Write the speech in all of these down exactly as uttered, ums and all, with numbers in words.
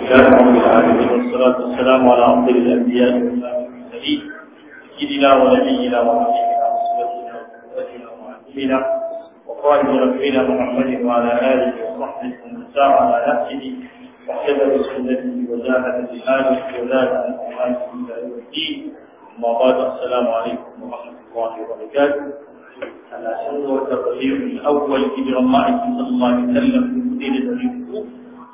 لله رب العالمين والصلاة والسلام على أفضل الأنبياء والمرسلين سيدنا ونبينا وحبيبنا وأسوتنا وقدوتنا ومعلمنا وقائد ربنا محمد وعلى آله وصحبه ومن سار على نهجه واهتدى بسنته وجاهد جهاده وزاد عن حرماته إلى يوم الدين. أما بعد السلام عليكم ورحمة الله وبركاته. على سنة والتقرير الأول هجرة الله صلى الله عليه وسلم في مدينة الريف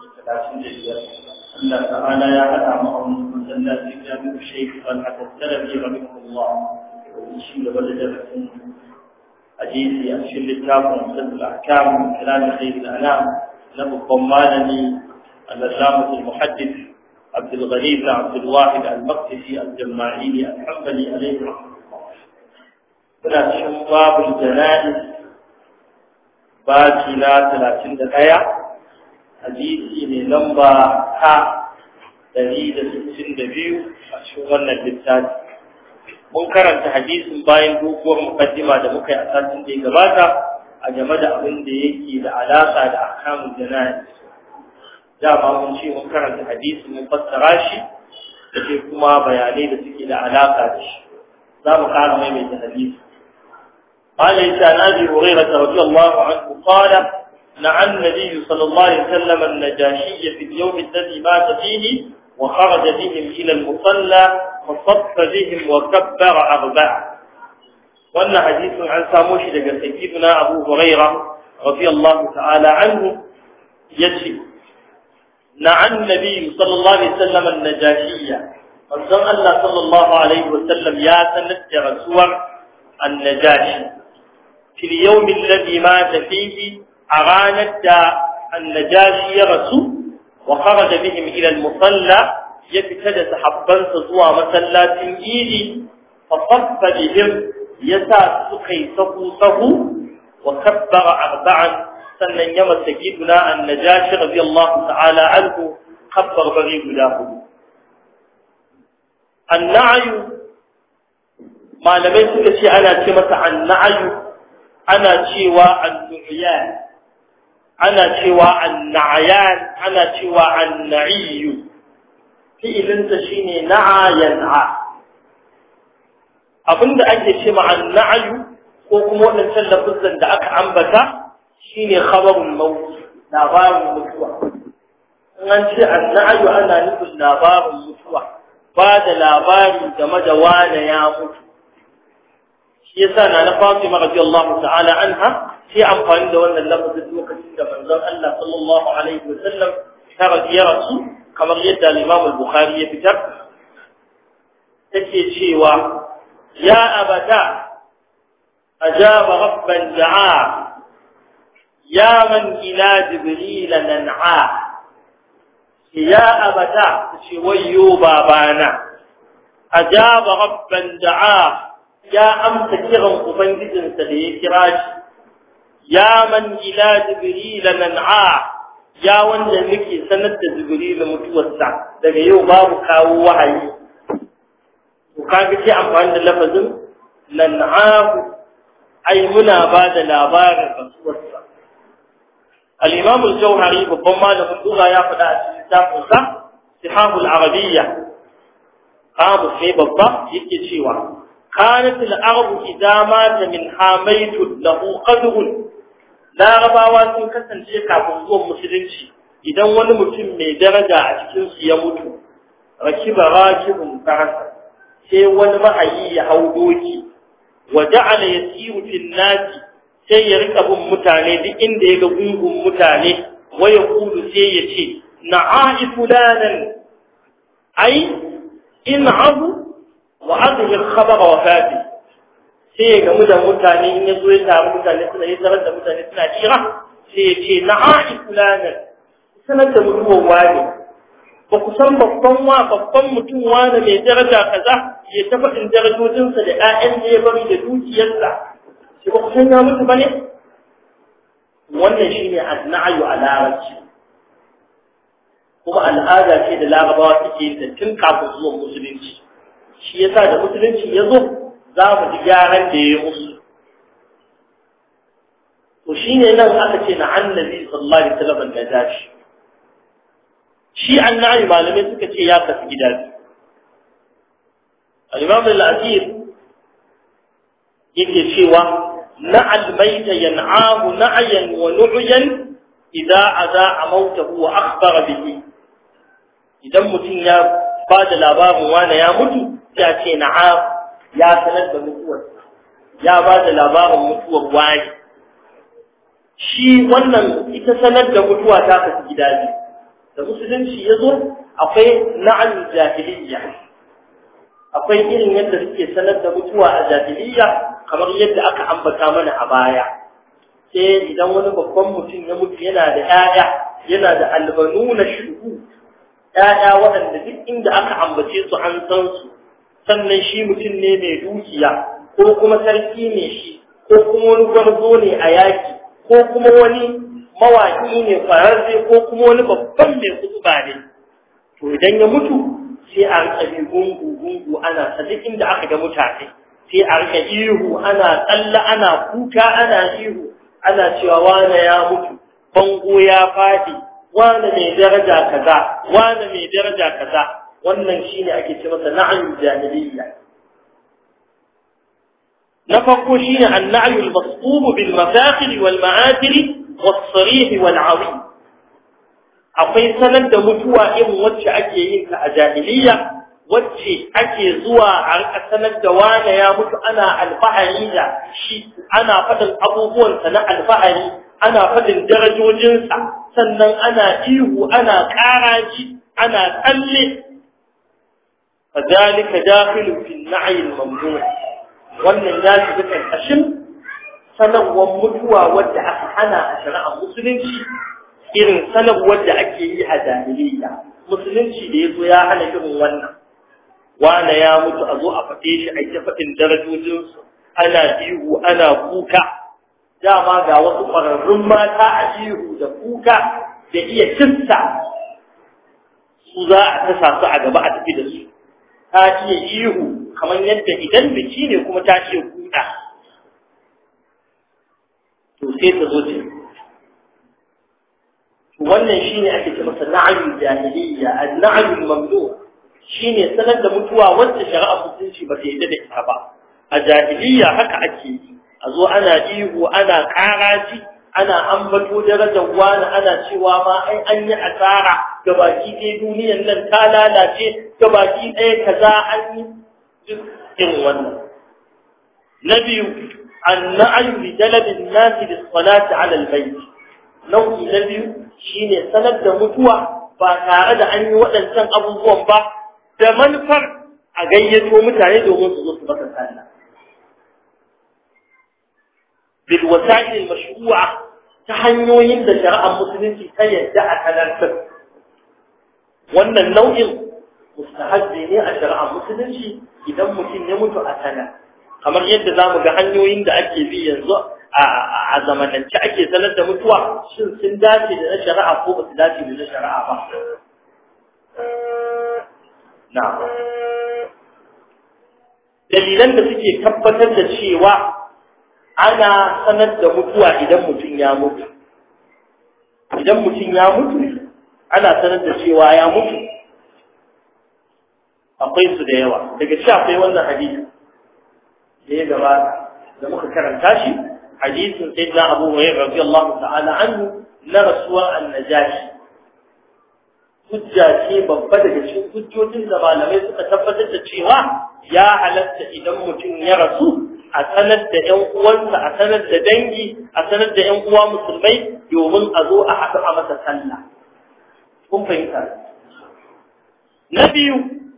الله تعالى يا أدعى معهم مسلات جامع الشيخ طلحة السلفي رحمه الله ويشيل بلد حديث أشيل الكتاب ومسد الأحكام من كلام خير الأنام له ضمانني العلامة المحدث عبد الغني بن عبد الواحد المقدسي الجماعي الحنبلي عليه رحمه الله. هنا شباب الجنائز باقي لا ثلاثين دقيقة hadisi ne lamba ta ɗari da sittin da biyu a cikin wannan littafi. Mun karanta hadisin bayan doguwar mukaddima da muka yi a satin da ya gabata a game da abin da yake da alaƙa da ahkamul jana'iz. Dama mun ce mun karanta hadisin mun fassara shi da ke kuma bayanai da suke da alaƙa da shi. Za mu ƙara maimaita hadisi. قال عن أبي هريرة رضي الله عنه قال نعى النبي صلى الله عليه وسلم النجاشي في اليوم الذي مات فيه وخرج بهم إلى المصلى فصف بهم وكبر أربعة. وأن حديث عن ساموش لقى سيدنا أبو هريرة رضي الله تعالى عنه يجري نعى النبي صلى الله عليه وسلم النجاشي فصلى الله صلى الله عليه وسلم يا سنة رسول النجاشي في اليوم الذي مات فيه أغانت النجاشي يرسو وخرج بهم إلى المصلى يبتدى حبا تزوى مسلات إيدي فصف بهم يساس سقي صفوصه وكبر أربعا سنن يمس سيدنا النجاشي رضي الله تعالى عنه كبر بريد له. النعي ما لم يسك شيء أنا كمس النعي أنا شيوى النعيان ana cewa annayan ana cewa anna'iyu fi'ilinta shine na'a yan'a abinda ake cewa annayu ko kuma wannan lafazin da aka ambata shine khabarul maut labarin mutuwa in an ce annayu ana nufin labarin mutuwa ba da labari game da wani ya mutu shi yasa na na Fatima radiyallahu ta'ala anha sai amfani da wannan lafazin lokacin da manzon Allah sallallahu alaihi wasallam ta radiya rasu kamar yadda Imam al-Bukhari ya fitar take cewa ya abata ajaba rabban da'a ya man ila jibril nan'a ya abata ce wayyo babana ajaba rabban da'a ya amsa kiran ubangijinsa da ya kira shi ya man ila jibril nan'a ya wanda muke sanar da jibril mutuwarsa daga yau babu kawo wahayi to kaga ce amfani da lafazin nan'ahu ai muna ba da labarin rasuwarsa. al-imam al-jawhari babban malamin lugha ya faɗa a cikin littafinsa sihahul arabiyya abu sai babba yake cewa kanat al-arab idza mata min hamaytu lahu qadrun larabawa sun kasance kafin zuwan musulunci idan wani mutum mai daraja a cikin su ya mutu rakiba rakibun farasa sai wani ma'ayi ya hau doki wa ja'ala yasiru fil nasi sai ya rika bin mutane duk inda ya ga gungun mutane wa yaqulu sai ya ce na'i fulanan ai in abu wa adhir khabara wafati sai ya gamu da mutane in ya zo ya taru mutane suna yi zarar da mutane suna jira sai ya ce na'i fulanan sanar da mutuwar wani ba ku san babban wa babban mutum wani mai daraja kaza ya ta faɗin darajojinsa da ƴaƴan da ya bari da dukiyarsa sai ba ku san ya mutu ba ne wannan shine anna'yu a larabci kuma al'ada ce da larabawa suke yin ta tun kafin zuwan musulunci shi yasa da musulunci ya zo za mu ji gyaran da ya musu to shine nan aka ce na annabi sallallahu alaihi wasallam da dashi shi annabi malamai suka ce ya kasu gida biyu al-imam al-asir yake cewa na'al mayta yan'ahu na'yan wa nu'yan idza adaa mautahu wa akhbara bihi idan mutum ya bada labarin wani ya mutu ya ce na'a ya sanar da mutuwar ya bada labarin mutuwar wani shi wannan ita sanar da mutuwa ta kasu gida biyu da musulunci yazo akwai na'al jahiliyya akwai irin yadda suke sanar da mutuwa a jahiliyya kamar yadda aka ambata mana a baya sai idan wani babban mutum ya mutu yana da ƴaƴa yana da albanuna shuhu ƴaƴa waɗanda duk inda aka ambace su an san su sannan shi mutum ne mai dukiya ko kuma sarki ne shi ko kuma wani gwarzo ne a yaki ko kuma wani mawaki ne kwararre ko kuma wani babban mai kutuba ne to idan ya mutu sai a rika bi gungu gungu ana ta duk inda aka ga mutane sai a rika ihu ana tsalla ana kuka ana ihu ana cewa wane ya mutu bango ya fadi wane mai daraja kaza wane mai daraja kaza wannan shine ake ce masa na'yu jahiliyya na farko shine an-na'yu al-masqub bil mafakhir wal ma'athir was-sarih wal 'azim akwai sanar da mutuwa irin wacce ake yin ta a jahiliyya wacce ake zuwa a rika sanar da wani ya mutu ana alfahari da shi ana fadin abubuwansa na alfahari ana fadin darajojinsa sannan ana ihu ana karaji ana tsalle fadalika dakhilu fi an-na'i al-mamnu' wannan ya shiga karkashin sanarwar mutuwa wadda aka hana a shari'ar musulunci irin sanarwar da ake yi a jahiliyya musulunci da yazo ya hana irin wannan wanda ya mutu a zo a faɗe shi a ta faɗin darajojinsu ana ihu ana kuka dama ga wasu ƙwararrun mata a ihu da kuka da iya kinsa su za a tasa su a gaba a tafi da su ta iya ihu kamar yadda idan biki ne kuma ta iya kuka to sai ta zo ce wannan shine ake ce masa na'yu jahiliyya an-na'yu al-mamnu' shine sanar da mutuwa wacce shari'a musulunci ba ta yi da ita ba a jahiliyya haka ake yi a zo ana ihu ana karaji ana ambato darajar wani ana cewa ma ai an yi asara gabaki ɗaya duniyar nan ta lalace gabaki ɗaya kaza an yi irin wannan na biyu an-na'yu li jalabin nasi bis-salati 'ala al-bayt nau'i na biyu shine sanar da mutuwa ba tare da an yi waɗancan abubuwan ba da manufar a gayyato mutane domin su zo su baka sallah bil wasa'il al mashru'a ta hanyoyin da shari'ar musulunci ta yadda a kalantar wannan nau'in mustahabbi ne a shari'ar musulunci idan mutum ya mutu a sana kamar yadda zamu ga hanyoyin da ake bi yanzu a zamanance ake sanar da mutuwa shin sun dace da na shari'a ko ba su dace da na shari'a ba na'am dalilan da suke tabbatar da cewa ana sanar da mutuwa idan mutum ya mutu idan mutum ya mutu ana sanar da cewa ya mutu akwai su da yawa daga cikin akwai wannan hadisi da ya gabata da muka karanta shi hadisin sayyidina Abu Hurairah radiyallahu ta'ala anhu na rasuwar annajashi hujja ce babba daga cikin hujjojin da malamai suka tabbatar da cewa ya halatta idan mutum ya rasu a sanar da ƴan uwansa a sanar da dangi a sanar da ƴan uwa musulmai domin a zo a haɗu a masa sallah kun fahimta na biyu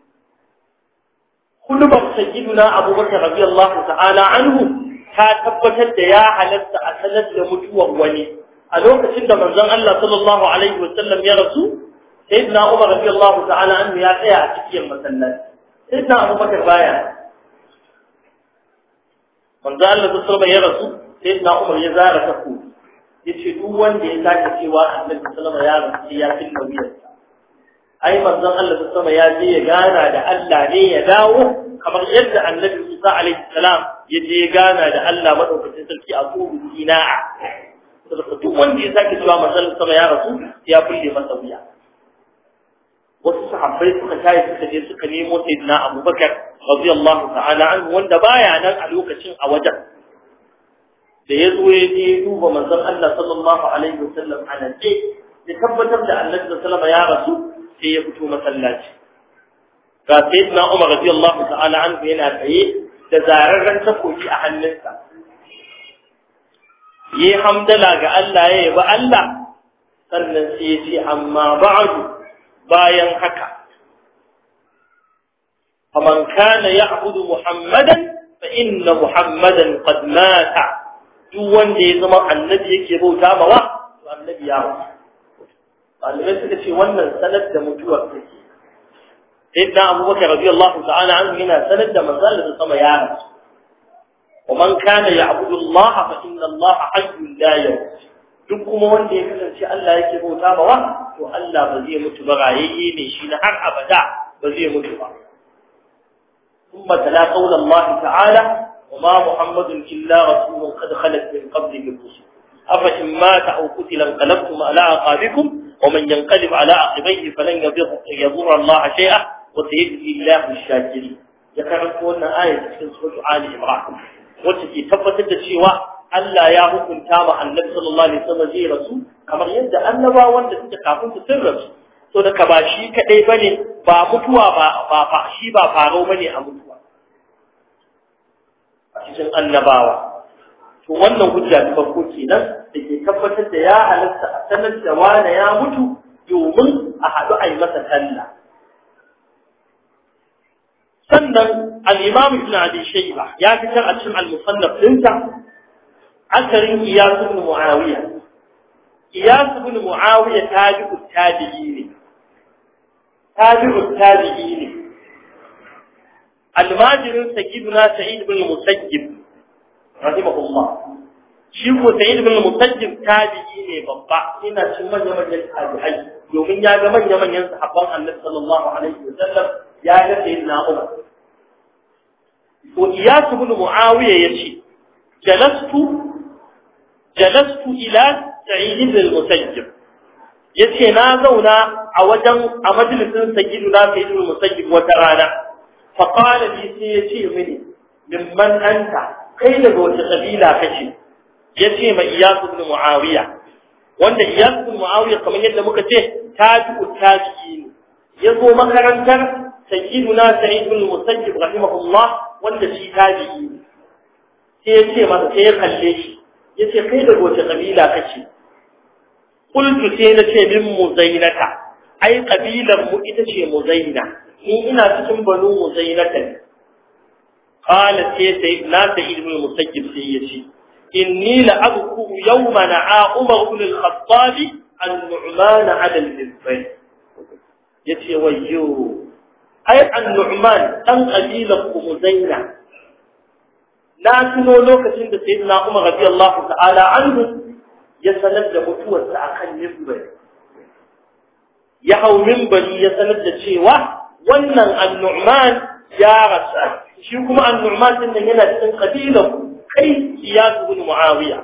kullum sayyiduna Abu Bakar radiyallahu ta'ala anhu ta tabbatar da ya halatta a sanar da mutuwar wani a lokacin da manzon Allah sallallahu alaihi wasallam ya rasu sayyidina Umar radiyallahu ta'ala anhu ya tsaya a cikin masallaci sayyidina Abu Bakar baya manzon Allah sallallahu alaihi wasallam ya rasu sayyidina Umar ya zara taku yace duk wanda ya sake cewa Annabi sallallahu alaihi wasallam ya rasu ya tinka wuyarsa ai manzon Allah sallallahu alaihi wasallam ya je ya gana da Allah ne ya dawo kamar yadda Annabi Musa alaihi salam ya je ya gana da Allah madaukakin sarki a Turu Sina'a saboda duk wanda ya sake cewa manzon sallallahu alaihi wasallam ya rasu ya kulle masa wuya wasu sahabbai suka tayi suka je suka nemo sayyidina Abubakar radiyallahu ta'ala anhu wanda baya nan a lokacin a wajen da ya zo ya je duba manzon Allah sallallahu alaihi wasallam a nan ce ya tabbatar da Annabi sallallahu alaihi wasallam ya rasu sai ya fito masallaci ga sayyidina Umar radiyallahu ta'ala anhu yana tsaye da zararren takobi a hannunsa yi hamdala ga Allah ya yabi Allah sannan sai ya ce amma ba'du bayan haka faman kana ya'budu muhammadan fa inna muhammadan qad mata duk wanda ya zama annabi yake bauta mawa to annabi ya mutu malamai suka ce wannan sanar da mutuwar take sayyidina abubakar radiyallahu ta'ala anhu yana sanar da manzo Allah sama ya mutu ومن كان يعبد الله فإن الله حي لا يموت duk kuma wanda ya kasance Allah yake bauta mawa to Allah ba zai mutu ba rayayye ne shi na har abada ba zai mutu ba kuma tala qaul Allah ta'ala wama muhammadun illa rasulun qad khalat min qablihi rusul afa in mata aw qutila qalabtum ala aqabikum wa man yanqalib ala aqibihi falan yadhurra Allah shay'a wa sayajzi Allahu ash-shakirin ya karanta wannan ayat cikin surah Ali Imran wacce ke tabbatar da cewa Allah ya hukunta ma Annabi sallallahu alaihi wasallam zai rasu kamar yadda annabawan da suka kafin su sun rasu to da ka ba shi kadai bane ba mutuwa ba ba shi ba faro bane a mutuwa a cikin annabawa to wannan hujja ta farko kenan da ke tabbatar da ya halatta a sanar da wani ya mutu domin a haɗu a yi masa sallah sannan al-Imam Ibn Abi Shayba ya fitar a cikin al-Musannaf dinsa akarin Iyas ibn Muawiya Iyas ibn Muawiya tabi'u tabi'in tabi'u tabi'in al-Majrin Sayyiduna Sa'id ibn Musayyib rahimahullah shi ko Sa'id ibn Musayyib tabi'i ne babba ina cikin manyan manyan tabi'ai domin ya ga manyan manyan sahabban Annabi sallallahu alaihi wasallam ya ga sayyidina Umar to Iyas ibn Muawiya yace jalastu jalastu ila Sa'id ibn al-Musayyib yace na zauna a wajen a majalisin sayyidina Sa'id ibn al-Musayyib wata rana fa qala li sai yace mini mimman anta kai daga wata kabila kace yace ma Iyas ibn Muawiya wanda Iyas ibn Muawiya kamar yadda muka ce tabi'u tabi'in yazo makarantar sayyiduna Sa'id ibn al-Musayyib rahimahullah wanda shi tabi'i sai yace masa sai ya kalle shi yace kai da wace kabila kace qultu sai nace min Muzainata ai kabilar mu ita ce Muzaina ni ina cikin banu Muzainata ne qala sai sai na Sa'id ibn al-Musayyib sai yace inni la adku yawma na'a Umar ibn al-Khattab an-Nu'man 'ala al-Minbar yace wayyo ai an-Nu'man dan kabilar Muzaina na tuno lokacin da sayyidina Umar radiyallahu ta'ala anhu ya sanar da mutuwarsa akan minbar ya hau minbari ya sanar da cewa wannan an-Nu'man ya rasa shi kuma an-Nu'man din nan yana cikin kabilar kai Iyas ibn Muawiya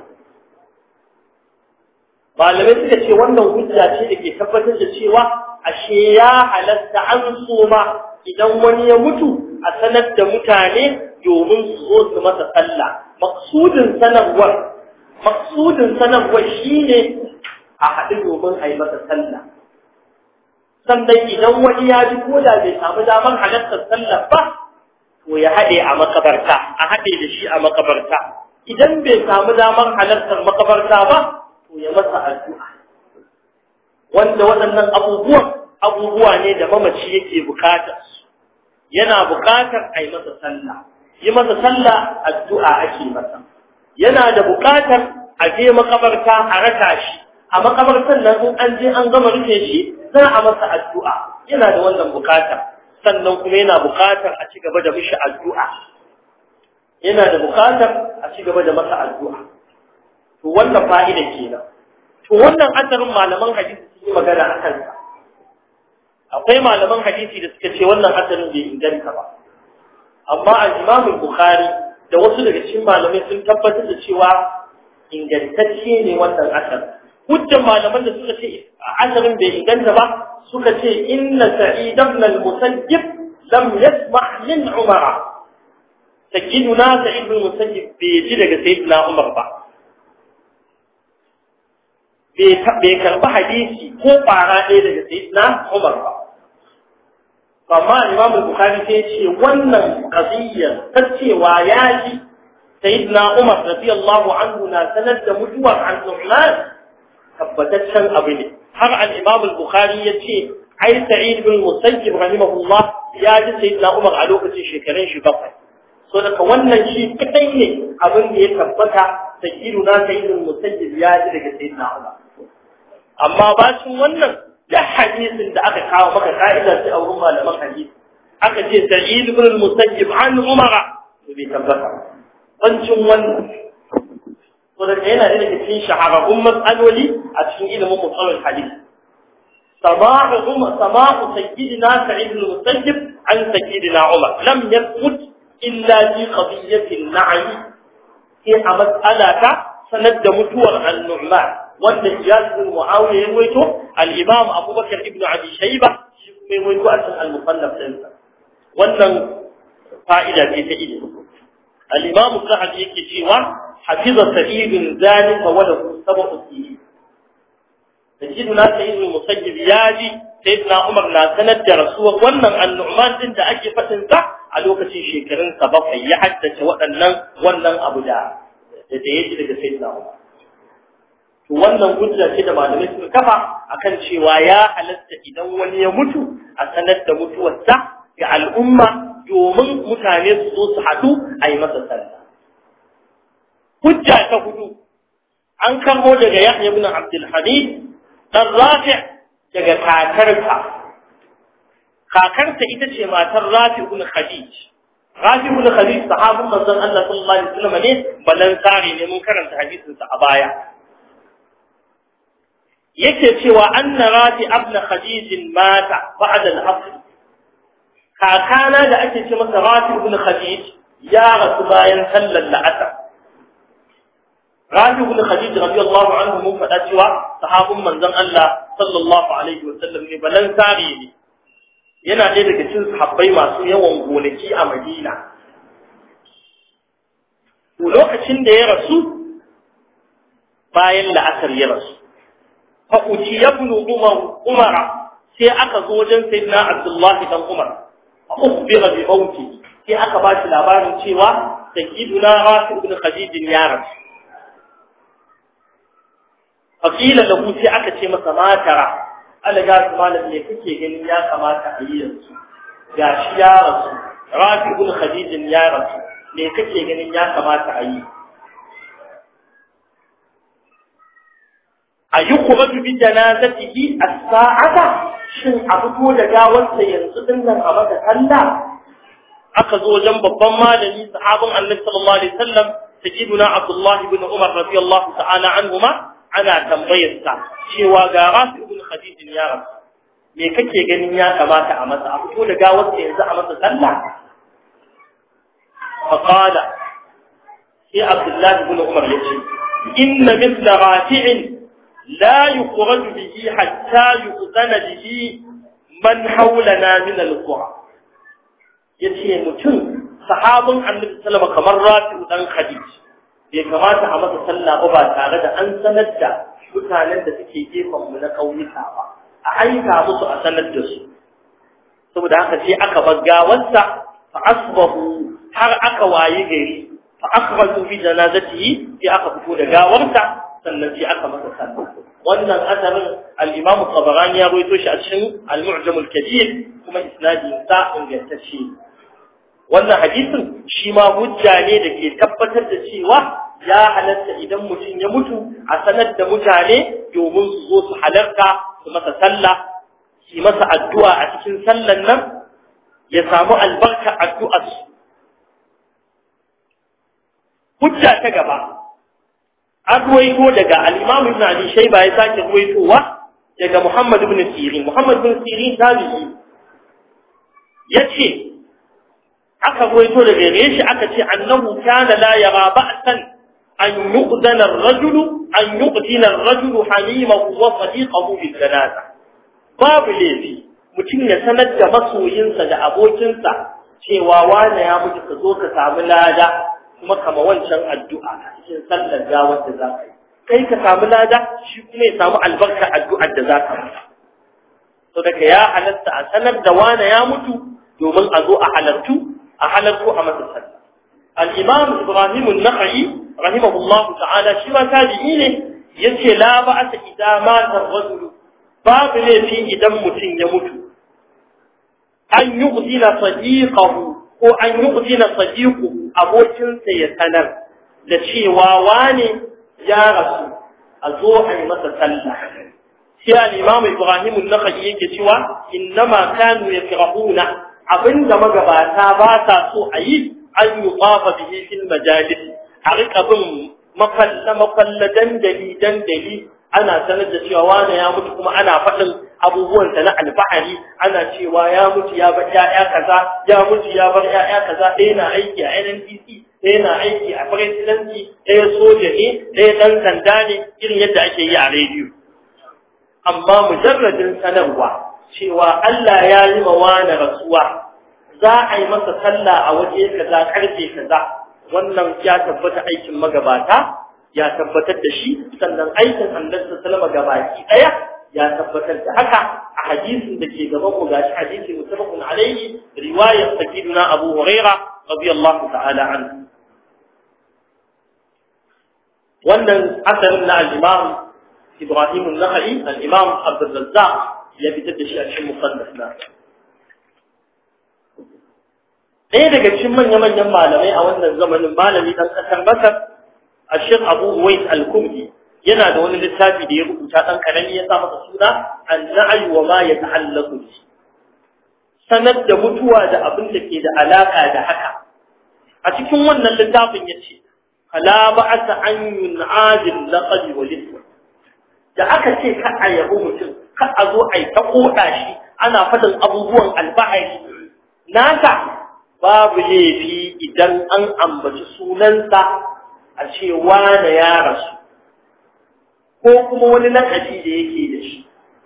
malamai suka ce wannan hujja ce da ke tabbatar da cewa ashe ya halatta an soma idan wani ya mutu a sanar da mutane domin su zo su masa sallah maqsudin sanarwar maqsudin sanarwar shine a haɗu domin a yi masa sallah sannan idan wani ya ji ko da bai samu damar halartar sallah ba to ya haɗe a makabarta a haɗe da shi a makabarta idan bai samu damar halartar makabarta ba to ya masa addu'a wanda waɗannan abubuwan abubuwa ne da mamaci yake bukatar yana bukatar a yi masa sallah yi masa sallah addu'a ake masa yana da bukatar a je makabarta a raka shi a makabartan nan in an je an gama rufe shi za a masa addu'a yana da wannan bukata sannan kuma yana bukatar a ci gaba da mishi addu'a yana da bukatar a ci gaba da masa addu'a to wannan fa'ida kenan to wannan asarin malaman hadisi sun yi magana a kansa akwai malaman hadisi da suka ce wannan asarin bai inganta ba amma al-Imam al-Bukhari da wasu daga cikin malamai sun tabbatar da cewa ingantacce ne wannan asar hujjan malaman da suka ce asarin bai inganta ba suka ce inna sa'id ibn al-musayyib lam yasma' min umar sayyiduna sa'id ibn al-musayyib bai ji daga sayyidina umar ba bai bai karba hadisi ko fara ɗaya daga sayyidina umar ba amma imam al-bukhari sai ce wannan qadiyya ta cewa ya ji sayyidina umar radiyallahu anhu na sanar da mutuwar al-nu'man tabbataccen abu ne har al-imam al-bukhari ya ce ai sa'id ibn musayyib rahimahullah ya ji sayyidina umar a lokacin shekarun shi bakwai so daga wannan shi kadai ne abin da ya tabbata sayyiduna sa'id ibn musayyib ya ji daga sayyidina umar amma bacin wannan da hadisin da aka kawo maka ka'ida sai a wurin malaman hadisi aka ce sa'id ibn musayyib an umar to bai tabbata bancin wannan to da yana da cikin shahararrun mas'aloli a cikin ilimin musalul hadith sama'u umma sama'u sayyidina sa'id al-musayyib an sayyidina umar lam yathbut illa fi qadiyyati an-na'i fi mas'alata sanad da mutuwar an-nu'man wanda iyas bin muawiya ya waito al-imam abubakar ibn abi shayba shi kuma ya waito a cikin al-musannaf ɗinsa wannan fa'ida ce ta ilimi al-imam az-zahabi yake cewa حفظ سعيد ذلك وله سبع سنين سيدنا سعيد المسيب ياجي سيدنا عمر لا سند رسول wannan annu'man din da ake fadin sa a lokacin shekarun sa bakwai ya haddace waɗannan wannan abu da da yake daga sayyidina Umar to wannan hujja ce da malamai suka kafa akan cewa ya halatta idan wani ya mutu a sanar da mutuwarsa ga al'umma domin mutane su zo su haɗu a yi masa sallah hujja ta hudu an karbo daga Yahya ibn Abdul Hamid dan Rafi' daga kakarsa kakarsa ita ce matar Rafi' ibn Khadij Rafi' ibn Khadij sahabin manzon Allah sallallahu alaihi wasallam ne balan sari ne mun karanta hadisin sa a baya yake cewa anna Rafi' ibn Khadij mata ba'da al-asr kakana da ake ce masa Rafi' ibn Khadij ya rasu bayan sallar la'asar Rafi ibn Khadij radiyallahu anhu mun faɗa cewa sahabin manzon Allah sallallahu alaihi wasallam ne balan sari ne yana ɗaya daga cikin sahabbai masu yawan gonaki a Madina to lokacin da ya rasu bayan la'asar ya rasu fa uti ibn Umar Umar sai aka zo wajen sayyidina Abdullah dan Umar fa ukhbira bi mauti sai aka ba shi labarin cewa sayyiduna Rafi ibn Khadij ya rasu fakila lahu sai aka ce masa matara alaga malam ne kake ganin ya kamata a yi yanzu gashi ya rasu Rafi ibn Khadij ya rasu ne kake ganin ya kamata a yi ayyukum bi janazatihi as-sa'ata shin a fito da gawarsa yanzu din nan a maka sallah aka zo wajen babban malami sahabin Annabi sallallahu alaihi wasallam sayyiduna Abdullah ibn Umar radiyallahu ta'ala anhuma ana tambayar sa cewa ga Rafi ibn Khadij ya rasu me kake ganin ya kamata a masa a fito da gawar sa yanzu a masa sallah fa qala sai Abdullah ibn Umar yace inna mithla rafi'in la yukhraj bihi hatta yu'zana bihi man hawlana min al-qura yace mutum sahabin Annabi sallallahu alaihi wasallam kamar Rafi dan Khadij bai kamata a masa sallah ba tare da an sanar da mutanen da suke gefen mu na kauyuka ba a aika musu a sanar da su saboda haka sai aka bar gawarsa fa asbahu har aka wayi gari fa akhraju bi janazatihi sai aka fito da gawarsa sannan sai aka masa sallah wannan asarin al-Imam Tabarani ya rawaito shi a cikin al-Mu'jam al-Kabir kuma isnadin sa ingantacce wannan hadisin shi ma hujja ne da ke tabbatar da cewa ya halatta idan mutum ya mutu a sanar da mutane domin su zo su halarta su masa sallah su masa addu'a a cikin sallan nan ya samu albarka addu'ar su hujja ta gaba an ruwaito daga al-Imam Ibn Abi Shayba ya sake ruwaitowa daga Muhammad ibn Sirin Muhammad ibn Sirin tabi'i yace aka goyito da gare shi aka ce annahu kana la yara ba'san an yuqdana ar-rajul an yuqtina ar-rajulu halimahu wa sadiqahu bil janaza babu laifi mutum ya sanar da masoyinsa da abokinsa cewa wani ya mutu ka zo ka samu lada kuma kama wancan addu'a cikin sallar gawar da za ka yi kai ka samu lada shi kuma ya samu albarka addu'ar da za ka masa to daga ya halatta a sanar da wani ya mutu domin a zo a halartu a halartu a masa sallah al-imam Ibrahim an-Nakhai rahimahullah ta'ala shi ma tabi'i ne yace la ba'ata idza mata ar-rajul babu laifi idan mutum ya mutu an yuqdina sadiqahu ko an yuqdina sadiqu abokinsa ya sanar da cewa wane ya rasu a zo a yi masa sallah shi al-imam Ibrahim an-Nakhai yake cewa innama kanu yakrahuna abinda magabata ba sa so a yi an yuqafa bihi fil majalis a rika bin mafalla mafalla dandali dandali ana sanar da cewa wani ya mutu kuma ana faɗin abubuwansa na alfahari ana cewa ya mutu ya bar ƴaƴa kaza ya mutu ya bar ƴaƴa kaza ɗaya na aiki a N N P C ɗaya na aiki a presidency ɗaya soja ne ɗaya ɗan sanda ne irin yadda ake yi a rediyo amma mujarradin sanarwa cewa Allah ya yi ma wani rasuwa za a yi masa sallah a waje kaza karfe kaza wannan ya tabbata aikin magabata ya tabbatar da shi sannan aikin Annabi sallallahu alaihi gabaki daya ya tabbatar da haka a hadisin da ke gaban mu gashi hadisi mutafaqun alaihi riwayar sayyidina Abu Hurairah radiyallahu ta'ala anhu wannan asarin na al-Imam Ibrahim an-Nakhai al-Imam Abdul Razzaq ya fitar da shi a cikin musannaf na ɗaya daga cikin manya-manyan malamai a wannan zamanin malami ɗan ƙasar Masar الشيخ أبو ويس الكمدي yana da wani littafi da ya rubuta dan karami ya sa masa suna an-na'i wa ma yata'allaqu bi sanar da mutuwa da abin da ke da alaka da haka a cikin wannan littafin yace fala ba'sa an yun'adil laqad wal ism da aka ce ka ayyabu mutum ka a zo ai ta koda shi ana fadin abubuwan albahari naka babu laifi idan an ambaci sunansa a ce wane ya rasu ko kuma wani lakabi da yake da shi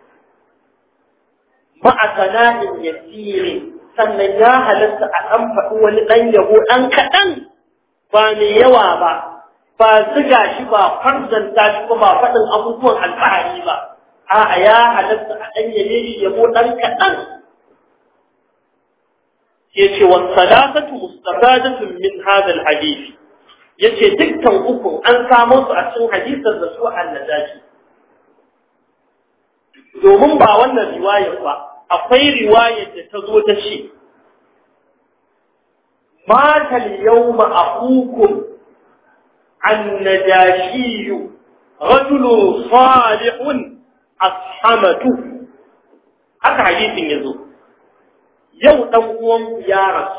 ma'a sana'in yasiri sannan ya halatta a ɗan faɗi wani ɗan yabo ɗan kaɗan ba mai yawa ba ba ziga shi ba farzanta shi ba ba faɗin abubuwan alfahari ba a'a ya halatta a ɗan yabe shi yabo ɗan kaɗan yace wa salatatu mustafadatun min hadha alhadith yace dukkan uku an samu su a cikin hadisin da su annajashi domin ba wannan riwaya ba akwai riwayar da ta zo ta ce mata al-yawma akhukum annajashi rajulun salihun ashamatu haka hadisin yazo yau dan uwan ya rasu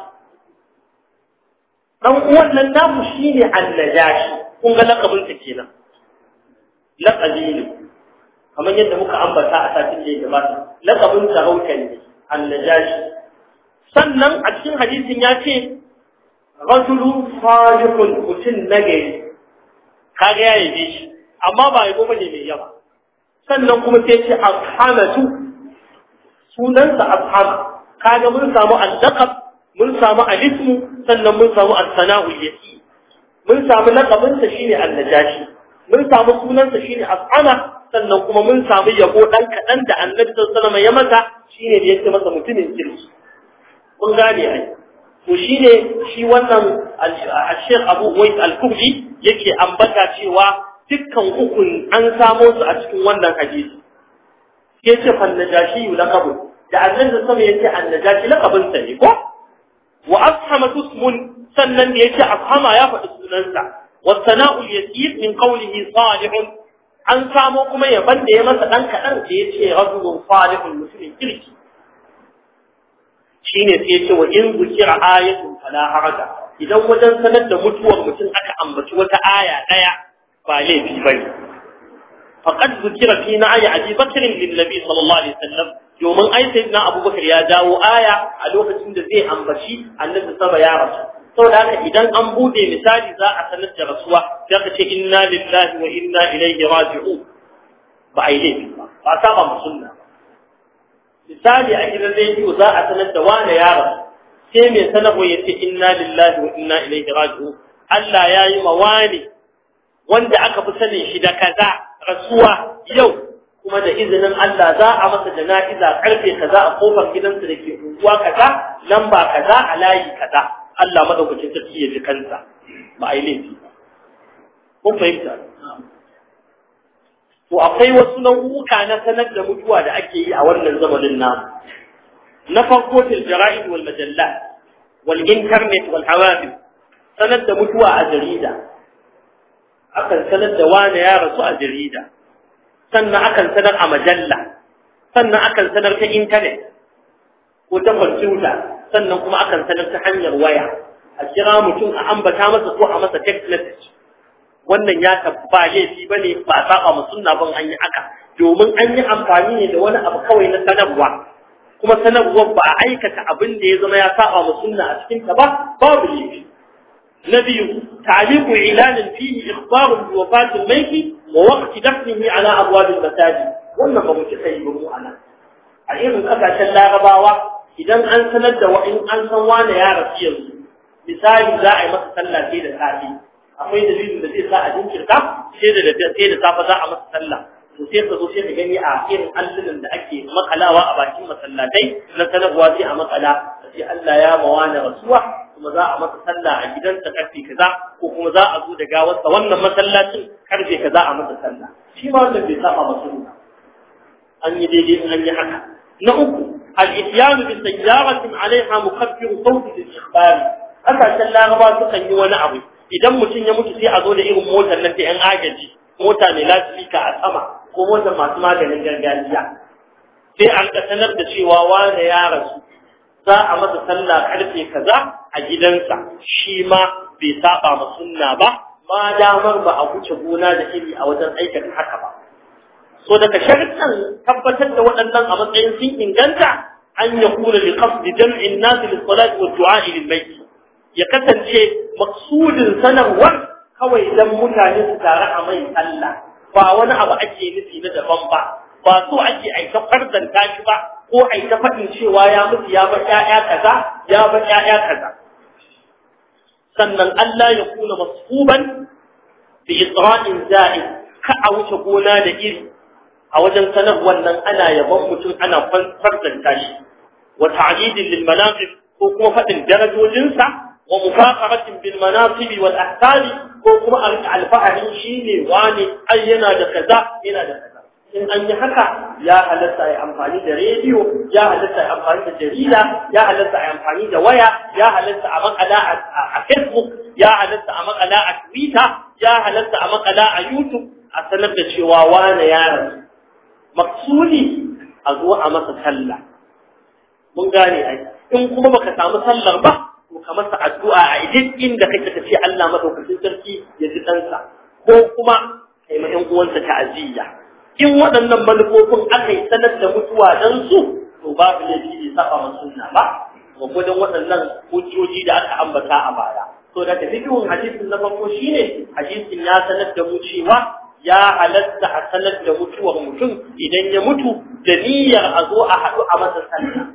dan uwan nan namu shine annajashi kun ga lakabin sa kenan lakabi ne kamar yadda muka ambata a satin da ya gabata lakabin sa raukan ne annajashi sannan a cikin hadisin ya ce rajulun salihun mutun nagari kaga ya yabe shi amma ba yabo bane mai yawa sannan kuma sai ce ashamatu sunansa ashama kaga mun samu al-laqab mun samu al-ismu sannan mun samu al-sana'u yati mun samu laqabin sa shine al-najashi mun samu sunan sa shine as'ama sannan kuma mun samu yabo dan kadan da Annabi sallallahu alaihi wasallam ya masa shine da yake masa mutumin kirki kun gane ai to shine shi wannan al-Sheikh Abu Uwais al-Kubri yake ambata cewa dukkan ukun an samu su a cikin wannan hadisi yace fa najashi laqabu da annabi sama yace annajashi laqabin sa ne ko wa ashama ismun sannan da yace ashama ya faɗi sunansa wa sana'u yasir min qawlihi salihun an samo kuma yaban da ya masa dan kadan da yace rajulun salihun mutumin kirki shine sai yace wa in zikira ayatun fala haraja idan wajen sanar da mutuwar mutum aka ambaci wata aya daya ba laifi bane faqad zikira fi na'i Abi Bakr lin Nabi sallallahu alaihi wasallam domin ai sayyidina Abubakar ya dawo aya a lokacin da zai ambaci annabi saba ya rasu saboda haka idan an bude misali za a sanar da rasuwa sai ka ce inna lillahi wa inna ilaihi raji'un ba ai laifi ba ba saba mu sunna misali a gidan rediyo za a sanar da wani yaro sai mai sanarwa ya ce inna lillahi wa inna ilaihi raji'un Allah ya yi ma wani wanda aka fi sanin shi da kaza rasuwa yau kuma da izinin Allah za a masa jana'iza karfe kaza a kofar gidansa da ke unguwa kaza lamba kaza a layi kaza Allah madaukakin sarki ya ji kansa ba ai laifi ba kun fahimta to akwai wasu nau'uka na sanar da mutuwa da ake yi a wannan zamanin namu na farko til jara'id wal majallat wal internet wal hawadith sanar da mutuwa a jarida akan sanar da wani ya rasu a jarida sannan akan sanar a majalla sannan akan sanar ta internet ko ta kwamfuta sannan kuma akan sanar ta hanyar waya a kira mutum a ambata masa ko a masa text message wannan ya tabba laifi bane ba saba mu sunna ban an yi aka domin an yi amfani ne da wani abu kawai na sanarwa kuma sanarwar ba a aikata abin da ya zama ya saba mu sunna a cikin ta ba babu laifi na biyu ta'liqu ilanin fihi ikhbarun bi wafati al-mayt wa waqti dafnihi ala abwab al-masajid wannan ba mu ci sai ba mu ana a irin kasashen larabawa idan an sanar da wa'in an san wani ya rasu yanzu misali za a yi masa sallah sai da safi akwai dalilin da zai sa a jinkirta sai da sai da safa za a masa sallah to sai ka zo sai ka gani a irin allunan da ake makalawa a bakin masallatai na sanarwa sai a makala sai Allah ya mawana rasuwa kuma za a masa sallah a gidansa karfe kaza ko kuma za a zo da gawarsa wannan masallacin karfe kaza a masa sallah shi ma wannan bai saba masa an yi daidai in an yi haka na uku al-ityan bi sayyaratin alaiha mukaffir sawt al-ikhbar aka sallama sukan yi wani abu idan mutum ya mutu sai a zo da irin motar nan ta yan agaji mota mai lasifika a sama ko motar masu maganin gargajiya sai an ka sanar da cewa wane ya rasu za a masa sallah karfe kaza a gidansa shi ma bai saba ma sunna ba ma damar ba a wuce gona da iri a wajen aikata haka ba so daga sharuɗan tabbatar da waɗannan a matsayin sun inganta an yakuna li qasdi jam'in nas lis salati wa du'a lil mayt ya kasance maksudin sanarwar kawai dan mutane su tare a mai Allah ba wani abu ake nufi na daban ba ba so ake aika farzanta shi ba ko aika faɗin cewa ya mutu ya bar ƴaƴa kaza ya bar ƴaƴa kaza sannan Allah ya kuna masfuban bi isra'in za'i ka a wuce gona da iri a wajen sanarwar nan ana yaban mutum ana farzanta shi wa ta'didin lil manaqib ko kuma faɗin darajojinsa ومفاخرة بالمناصب والأحسان وكما الفعل شيء واني أينا دكذا إنا دكذا إن أن يحكى يا هلسة أمفاني دا راديو يا هلسة أمفاني دا جريدة يا هلسة أمفاني دا ويا يا هلسة أمك ألاء فيسبوك يا هلسة أمك ألاء تويتر يا هلسة أمك ألاء يوتيوب أسنب دا شواوانا يا رسول مقصودي أزوء أمك سلة من قالي أي إن كما بك سامة سلة بح ka masa addu'a a duk inda kake ka ce Allah madaukakin sarki ya ji ɗansa ko kuma kai ma ƴan uwansa ta'aziyya in waɗannan manufofin aka yi sanar da mutuwa dan su to babu laifi bai saba ma sunna ba ko gudan waɗannan hujjoji da aka ambata a baya to da tafiyun hadisin na farko shine hadisin ya sanar da mu cewa ya halatta a sanar da mutuwar mutum idan ya mutu da niyyar a zo a haɗu a masa sallah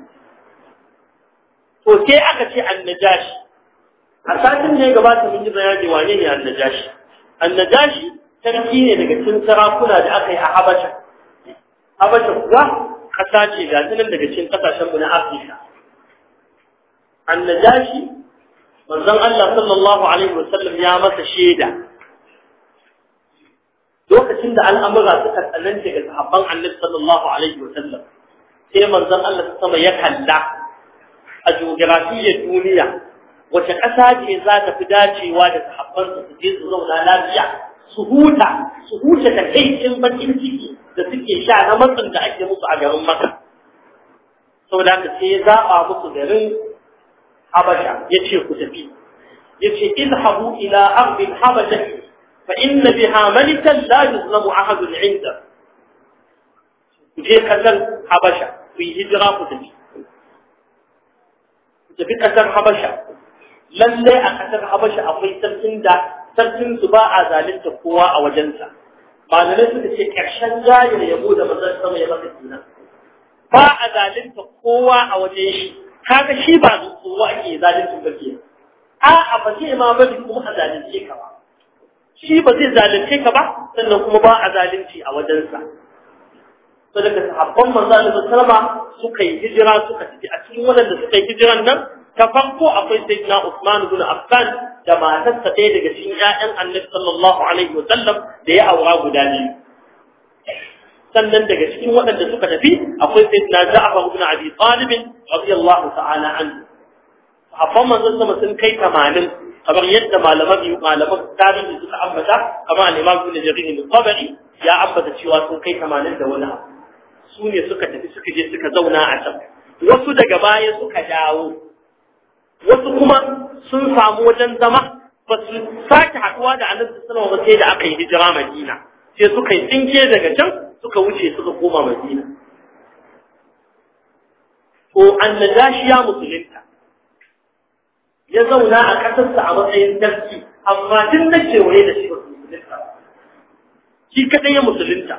to sai aka ce annajashi a satin da ya gabata mun ji bayani wane ne annajashi annajashi sarki ne daga cikin sarakuna da aka yi a Habasha Habasha kuwa kasa ce ga tunan daga cikin kasashen mu na Afirka annajashi manzon Allah sallallahu alaihi wasallam ya masa shaida lokacin da al'amura suka tsananta ga sahabban Annabi sallallahu alaihi wasallam sai manzon Allah sama ya kalla a geografiyar duniya wace ƙasa ce za ta fi dacewa da sahabbansa su je su zauna lafiya su huta su huta da kaicin bakin ciki da suke sha na matsin da ake musu a garin Makka saboda haka sai ya zaɓa musu garin Habasha yace ku tafi yace izhabu ila ardi Habasha fa inna biha malikan la yuzlamu ahadun 'inda ku je kasar Habasha ku yi hijira ku tafi tafi kasar Habasha lalle a kasar Habasha akwai sarkin da sarkin su ba a zalunta kowa a wajensa malamai suka ce karshen gayar yabo da manzon sama ya masa kenan ba a zalunta kowa a wajen shi kaga shi ba kowa ake zalunta ba ke a a ba zai ma bari kuma a zalunce ka ba shi ba zai zalunce ka ba sannan kuma ba a zalunci a wajensa saboda sahabban manzo Allah sallama suka yi hijira suka tafi a cikin wadanda suka yi hijiran nan ta farko akwai sayyidina Uthman ibn Affan da matarsa ɗaya daga cikin ƴaƴan Annabi sallallahu alaihi wa sallam da ya aura guda biyu sannan daga cikin wadanda suka tafi akwai sayyidina Ja'far ibn Abi Talib radiyallahu ta'ala anhu sahabban manzo sallama sun kai tamanin kamar yadda malaman malaman tarihi suka ambata kamar al-Imam Ibn Jarir al-Tabari ya ambata cewa sun kai tamanin da wani abu su ne suka tafi suka je suka zauna a can wasu daga baya suka dawo wasu kuma sun samu wajen zama ba su sake haɗuwa da Annabi sallallahu alaihi wasallam sai da aka yi hijira Madina sai suka yi tsinke daga can suka wuce suka koma Madina ko annajashi ya musulunta ya zauna a ƙasarsa a matsayin sarki amma tun da kewaye da shi ba musulunta shi kaɗai ya musulunta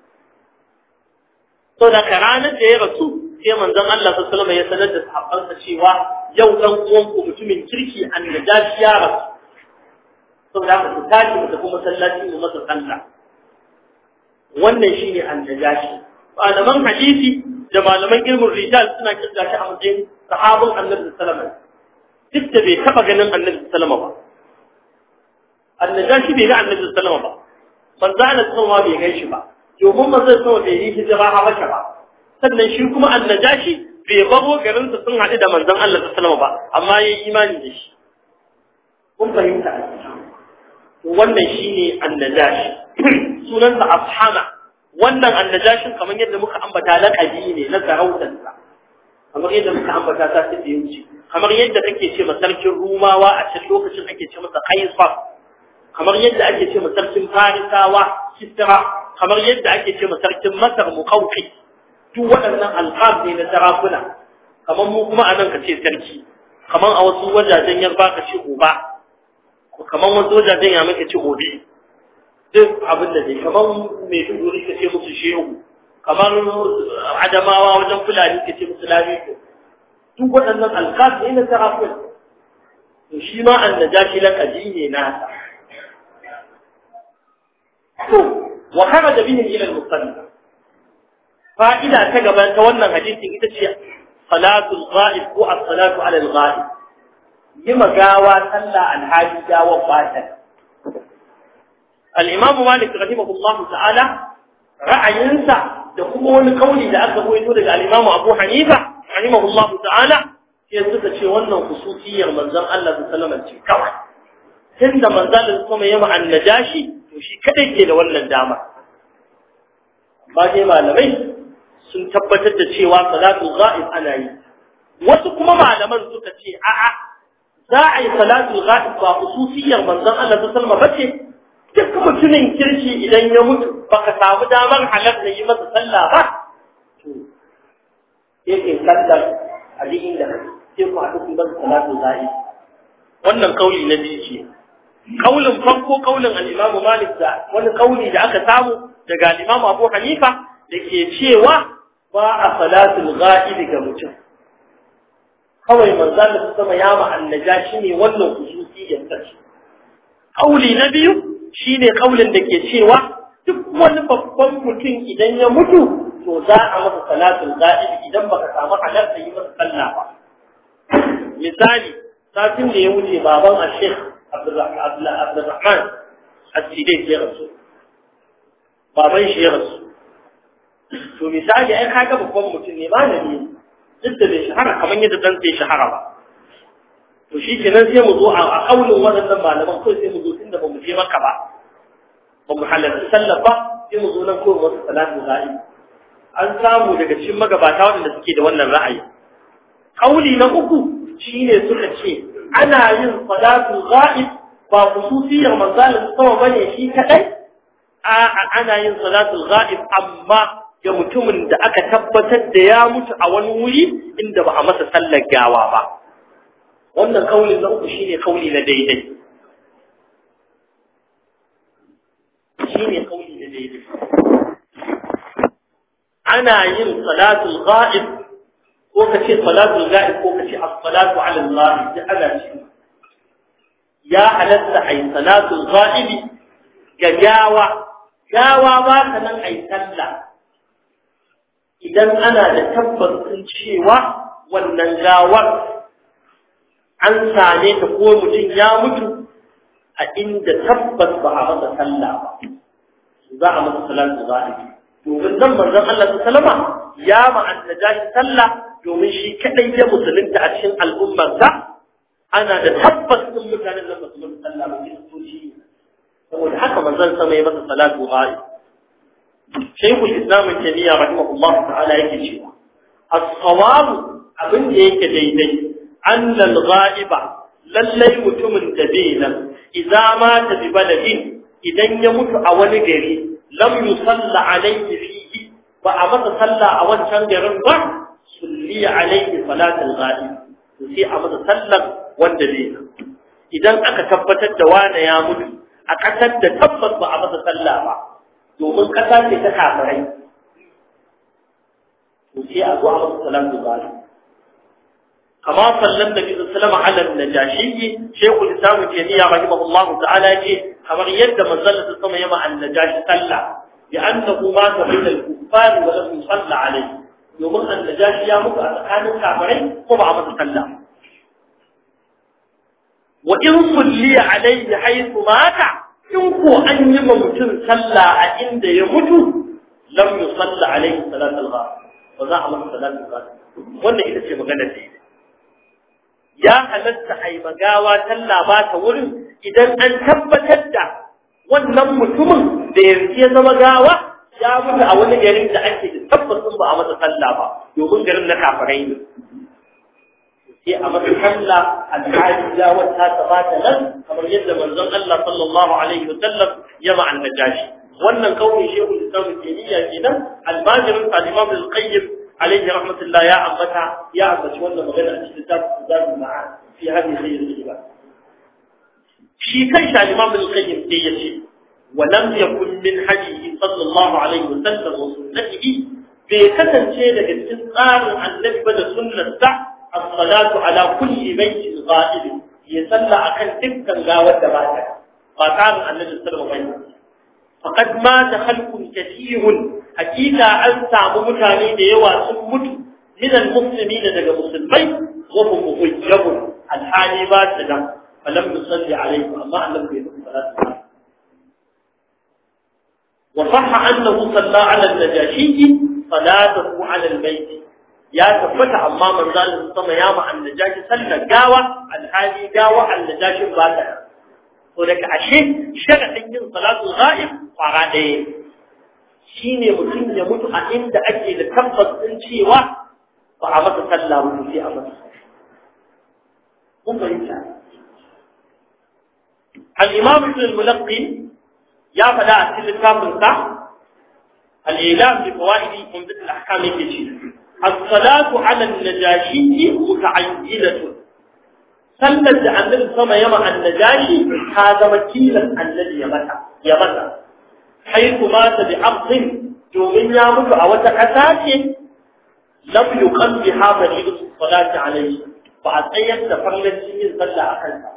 so da ranar da ya rasu sai manzon Allah sallallahu alaihi wasallam ya sanar da sahabbansa cewa yau dan uwanku mutumin kirki annajashi ya rasu so da ku tashi mu tafi masallaci mu masa sallah wannan shine annajashi malaman hadisi da malaman ilmin rijal suna kirga shi a matsayin sahabban Annabi sallallahu alaihi wasallam duk da bai taba ganin Annabi sallallahu alaihi wasallam ba annajashi bai ga Annabi sallallahu alaihi wasallam ba manzo Allah sallallahu alaihi wasallam bai gaishe ba domin manzo sallallahu bai yi hijira Habasha ba sannan shi kuma annajashi bai baro garin su sun haɗu da manzon Allah sallallahu alaihi wasallam ba amma yayi imani da shi kun fahimta to wannan shine annajashi sunansa Ashama wannan annajashin kamar yadda muka ambata laqabi ne na sarautarsa kamar yadda muka ambata ta sai wuce kamar yadda kake ce masarkin Rumawa a cikin lokacin ake ce masa Qaisar kamar yadda ake ce masarkin Farisawa Kisra kamar yadda ake ce masarkin Masar Muqawqis duk waɗannan alqab ne na sarakuna kamar mu kuma anan ka ce sarki kamar a wasu wajajen yarba ka ce uba kamar wasu wajajen ya maka ce obi duk abin da dai kamar mai duguri ka ce musu shehu kamar adamawa wajen fulani ka ce musu lamiko duk waɗannan alqab ne na sarakuna to shi ma annajashi laqabi ne nasa to wa kharaja bihi ila al-musalla fa'ida ta gaban ta wannan hadisin ita ce salatul ghaib ko as-salatu ala al-ghaib yi magawa sallah al-hadi gawa fata al-imam Malik rahimahullahu ta'ala ra'ayinsa da kuma wani kauli da aka rawaito daga al-imam Abu Hanifa rahimahullahu ta'ala sai suka ce wannan khususiyar manzon Allah sallallahu alaihi wasallam ce kawai tunda manzon Allah kuma ya ma annajashi to shi kadai ke da wannan dama ba dai malamai sun tabbatar da cewa salatul ghaib ana yi wasu kuma malaman suka ce a'a za a yi salatul ghaib ba khususiyar manzon Allah sallallahu alaihi wasallam bace duk mutumin kirki idan ya mutu baka samu damar halar da yi masa sallah ba to yake sallar a cikin da sai ku haɗu kun salatul ghaib wannan kauli na biyu ce kaulin farko kaulin al-Imam Malik da wani kauli da aka samu daga al-Imam Abu Hanifa dake cewa ba a salatul ghaib ga mutum kawai manzon sama ya ma annajashi ne wannan khususiyar tashi kauli na biyu shine kaulin da ke cewa duk wani babban mutum idan ya mutu to za a masa salatul ghaib idan baka samu halarta yi masa sallah ba misali satin da ya wuce baban al-Sheikh Abdurrahman As-Siddiq ya rasu baban shi ya rasu to misali ai kaga babban mutum ne malami duk da bai shahara kamar yadda dan sai shahara ba to shi kenan sai mu zo a kaulin waɗannan malaman ko sai mu zo tunda ba mu je maka ba ba mu halarci sallah ba sai mu zo nan ko mu salatu za'i an samu daga cikin magabata waɗanda suke da wannan ra'ayi kauli na uku shine suka ce ana yin salatu ghaib ba khususiyar manzalin sama bane shi kadai a ana yin salatul ghaib amma ga mutumin da aka tabbatar da ya mutu a wani wuri inda ba a masa sallar gawa ba wannan kaulin na uku shine kauli na daidai shine kauli na daidai ana yin salatul ghaib ko kace salatul ghaib ko kace as-salatu 'ala al-ghaib da ana ce ya halatta ay salatul ghaib ga gawa gawa ba sanan ay sallah idan ana da tabbacin cewa wannan gawar an same ta ko mutum ya mutu a inda tabbas ba a masa sallah ba za a masa salatu ghaib domin nan manzon Allah sallama ya ma'annaja shi sallah domin shi kadai ya musulunta a cikin al'ummar sa ana da tabbas din mutanen da ba su mutu sallah ba su shi saboda haka manzon sama ya masa salatu ghaib Shaykhul Islam Taymiyyah rahimahullah ta'ala yake cewa as-sawab abin da yake daidai annal ghaiba lallai mutumin da bai nan idza mata bi baladin idan ya mutu a wani gari lam yusalla alayhi fihi ba a masa sallah a wancan garin ba sulli alayhi salatul ghaib sai a masa sallar wanda bai nan idan aka tabbatar da wani ya mutu a kasar da tabbas ba a masa sallah ba domin kasa ce ta kafirai to sai a zo a masa salatul ghaib كما صلى النبي صلى الله عليه وسلم على النجاشي شيخ الإسلام تيمية رحمه الله تعالى كما يد من صلى السماء مع النجاشي صلى لأنه مات بين الكفار ولم يصلى عليه يوم النجاشي يموت أتقان الكافرين طبعا ما تصلى وإن صلي عليه حيث مات ينكو أن يموت صلى عند يموت لم يصلى عليه صلاة الغائب وزعم صلاة الغائب وأن إذا شيء مغنى فيه ya halatta ai magawa talla ba ta wurin idan an tabbatar da wannan mutumin da yanzu ya zama gawa ya mutu a wani garin da ake da tabbacin ba a masa talla ba domin garin na kafirai ne sai a masa talla alhaji gawar ta tabbata nan kamar yadda manzon Allah sallallahu alaihi wasallam ya ma annajashi wannan kauli shehul islam taymiya kenan almajirin al-imam al-qayyim عليه رحمة الله يا أمتها يا أمتها ولا مغير الكتاب كتاب المعاد في هذه خير الكتاب شيء كيش الإمام القيم ديتي ولم يكن من حديث صلى الله عليه وسلم وسنته بكثن شيء لك استثار عن نجبة سنة الصلاة على كل بيت غائب يسلى أكن تبكا غاوة باتا قاتل عن نجبة صلى الله عليه وسلم فقد مات خلق كثير حقيقة أنسى ممتاني ديوا سمت من المسلمين دقى مسلمين وهم مغيب الحالي بات لهم فلم يصلي عليه الله لم يكن ثلاثة وصح أنه صلى على النجاشي صلاته على البيت يا تفتح أمام الزال الصميام عن النجاشي صلى قاوة الحالي قاوة النجاشي باتها ولك أشيء شرع من صلاة الغائب فعليه shine mutum ya mutu a inda ake da tabbas din cewa ba a masa sallah ba sai a masa kun fahimta al-imam ibn al-mulaqqi ya fada a cikin littafin sa al-ilam bi fawaid umdat al-ahkam yake as-salatu ala an-najashi muta'ayyidatun sallar da annabi sama yama an-najashi ta zama kilan annabi ya mata ya mata حيث مات بعرض دومين يامك أو تكساك لم يقم بها فريض الصلاة عليه فأتيت تفرلت شيء صلى أكلها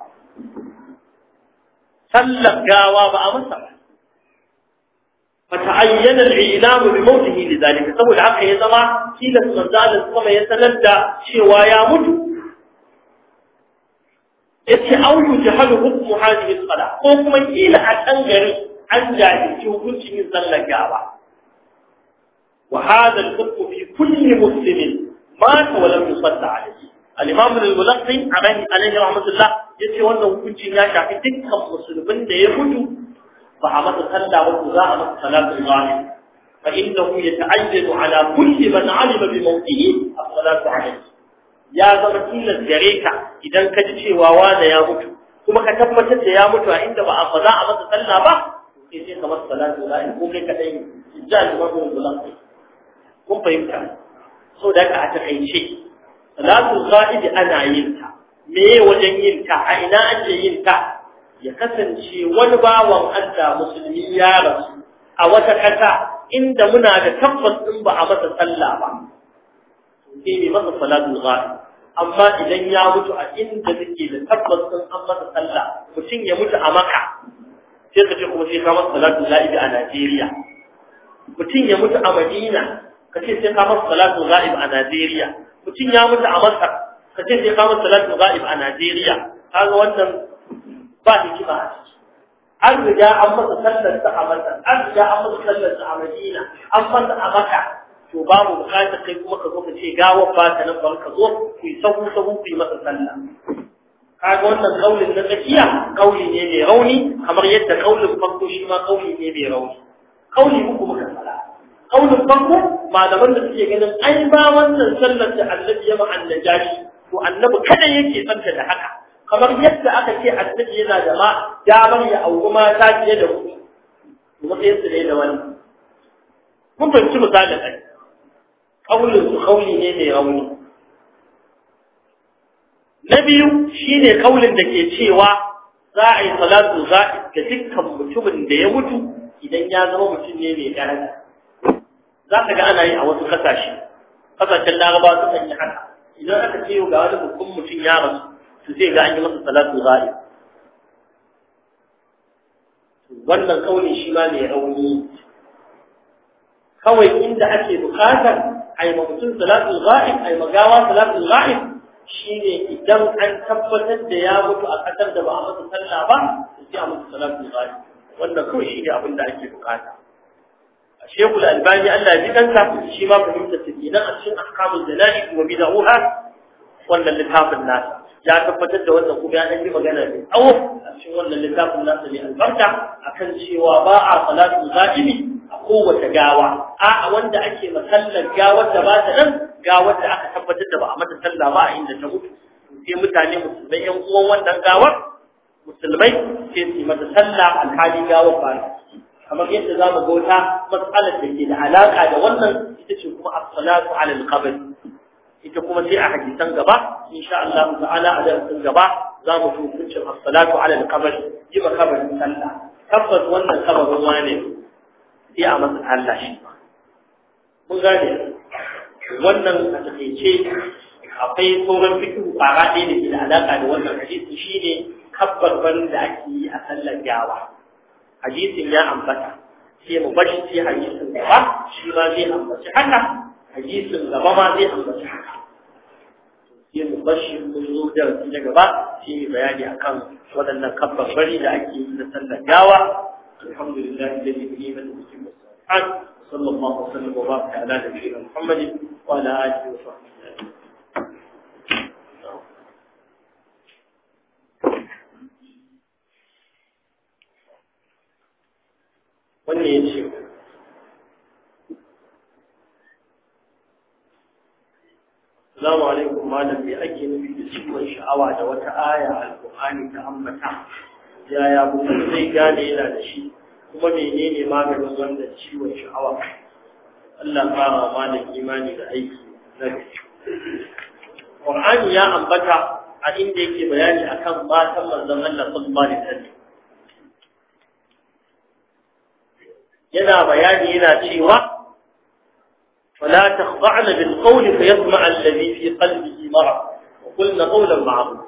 صلى قاوى بأمسر فتعين الإعلام بموته لذلك سوى العقل يزمع كيلة صندال الصمى يتندى شوايا مجو يتعو يجهل حكم هذه الصلاة حكم إلى أتنجري an jahilci hukuncin yin sallar gawa wa hadha al-hukm fi kulli muslimin mata wa lam yusalla alayhi al-imam al-mulaqqi alayhi alayhi rahmatullah yace wannan hukuncin ya shafi dukkan musulmin da ya mutu ba a masa sallah ba za a masa salatul ghaib fa innahu yata'ayyadu ala kulli man 'alima bi mawtihi as-salatu alayhi ya zama tilas gare ka idan ka ji cewa wanda ya mutu kuma ka tabbatar da ya mutu a inda ba a za a masa sallah ba sai sai kamar salatu lahi ko kai kadai jihar mamu bulantai kun fahimta so da ka a takaice salatu ghaib ana yin ta me wajen yin ta a ina ake yin ta ya kasance wani bawan Allah musulmi ya rasu a wata kasa inda muna da tabbas din ba a masa sallah ba sai ne masa salatul ghaib amma idan ya mutu a inda take da tabbas din an masa sallah mutum ya mutu a Makka sai ka ce kuma sai ka masa salatul ghaib a Najeriya mutum ya mutu a Madina ka ce sai ka masa salatul ghaib a Najeriya mutum ya mutu a Masar ka ce sai ka masa salatul ghaib a Najeriya kaga wannan ba hikima a ciki an riga an masa sallar sa a Masar an riga an masa sallar sa a Madina an masa a Makka to babu bukatar kai kuma ka zo ka ce gawar ba ta nan ba ka zo ku yi sahu sahu ku yi masa sallah kaga wannan kaulin na tsakiya kauli ne mai rauni kamar yadda kaulin farko shi ma kauli ne mai rauni kauli uku muka fara kaulin farko malaman da suke ganin ai ba wannan sallar da Annabi ya ma annajashi to Annabi kada yake tsanta da haka kamar yadda aka ce Annabi yana da ma damar ya auri mata fiye da ku matsayin su ne da wani mun fahimci misalin ai kaulin su kauli ne mai rauni na biyu shine kaulin da ke cewa za a yi salatu za'id ga dukkan mutumin da ya mutu idan ya zama mutum ne mai daraja za ka ga ana yi a wasu kasashe kasashen Laraba su kan yi haka idan aka ce ga wani babban mutum ya rasu to zai ga an yi masa salatu za'id wannan kaulin shi ma mai rauni kawai inda ake bukatar ai mutum salatu za'id ai magawa salatu za'id shine idan an tabbatar da ya mutu a kasar da ba a masa sallah ba sai a masa salatu zahiri wannan kawai shine abin da ake bukata Sheikhul Albani Allah ya kansa shi ma fahimta take idan a cikin ahkamul jana'i wa bid'uha wannan littafin nasa ya tabbatar da wannan kuma ya dan yi magana ne awo a cikin wannan littafin nasa ne albarka akan cewa ba a salatu zahiri a kowace gawa a wanda ake masallar gawar da ba ta nan gawar da aka tabbatar da ba a mata sallah ba a inda ta mutu sai mutane musulmai yan uwan wannan gawar musulmai sai su mata sallah alhali gawar ba kamar yadda za mu ga wata matsalar da ke da alaka da wannan ita ce kuma as-salatu ala al-qabr ita kuma sai a hadisan gaba insha Allah ta'ala a darasin gaba za mu fi hukuncin as-salatu ala al-qabr yi makabarin sallah tabbas wannan kabarin wane sai a masa Allah shi mun gane wannan a takeice akwai sauran fikihu fara ɗaya da ke da alaƙa da wannan hadisi shine kabbarban da ake yi a sallar gawa hadisin ya ambata sai mu bashi sai hadisin gaba shi ma zai ambaci haka hadisin gaba ma zai ambaci haka sai mu bashi mun zo da na gaba sai mu bayani akan waɗannan kabbarbari da ake yi na sallar gawa alhamdulillah alladhi bi ni'matihi tutimmu as-salihat صلى الله وسلم وبارك على نبينا محمد وعلى اله وصحبه اجمعين wannan yace Assalamu alaikum malam me ake nufi da ciwon sha'awa da wata aya alqur'ani ta ambata yaya mutum zai gane yana da shi kuma menene maganin wannan ciwon sha'awa Allah fara malam imani da aiki na Qur'ani ya ambata a inda yake bayani akan matan manzon Allah sallallahu alaihi wasallam yana bayani yana cewa wala takhda'na bil qawli fayatma'a alladhi fi qalbihi marad wa qulna qawlan ma'rufa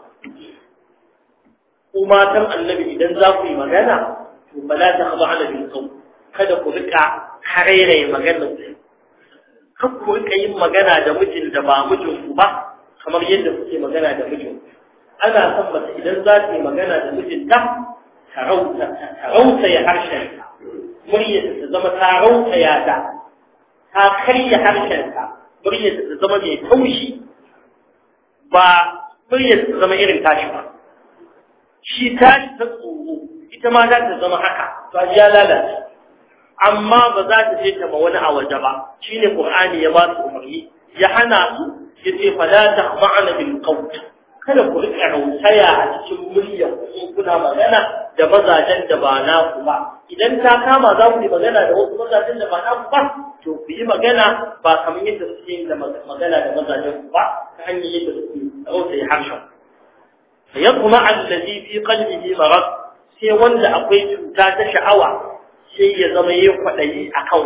kuma tan annabi idan za ku yi magana to bala takhda'na bil qawl kada ku rika harairaye magana kada ku rika yin magana da mijin da ba mijin ku ba kamar yadda kuke magana da mijin ana son mace idan za ta yi magana da mijinta ta rauta ta rauta ya harshen muryarta ta zama ta rauta ya da ta karya harshenta muryarta ta zama mai taushi ba muryarta ta zama irin tashi ba shi tashi ta tsoro ita ma za ta zama haka to ya lalace amma ba za ta je ta ma wani a waje ba shine qur'ani ya ba su umarni ya hana su yace fala takhma'na bil qawl kada ku rika rautaya a cikin murya ko kuna magana da mazajen da ba na ku ba idan ta kama za ku yi magana da wasu mazajen da ba na ku ba to ku yi magana ba kamar yadda suke yin da magana da mazajen ku ba ta hanyar yadda suke rautaya harshen yaqma alladhi fi qalbihi marad sai wanda akwai cuta ta sha'awa sai ya zama yayi kwadayi akan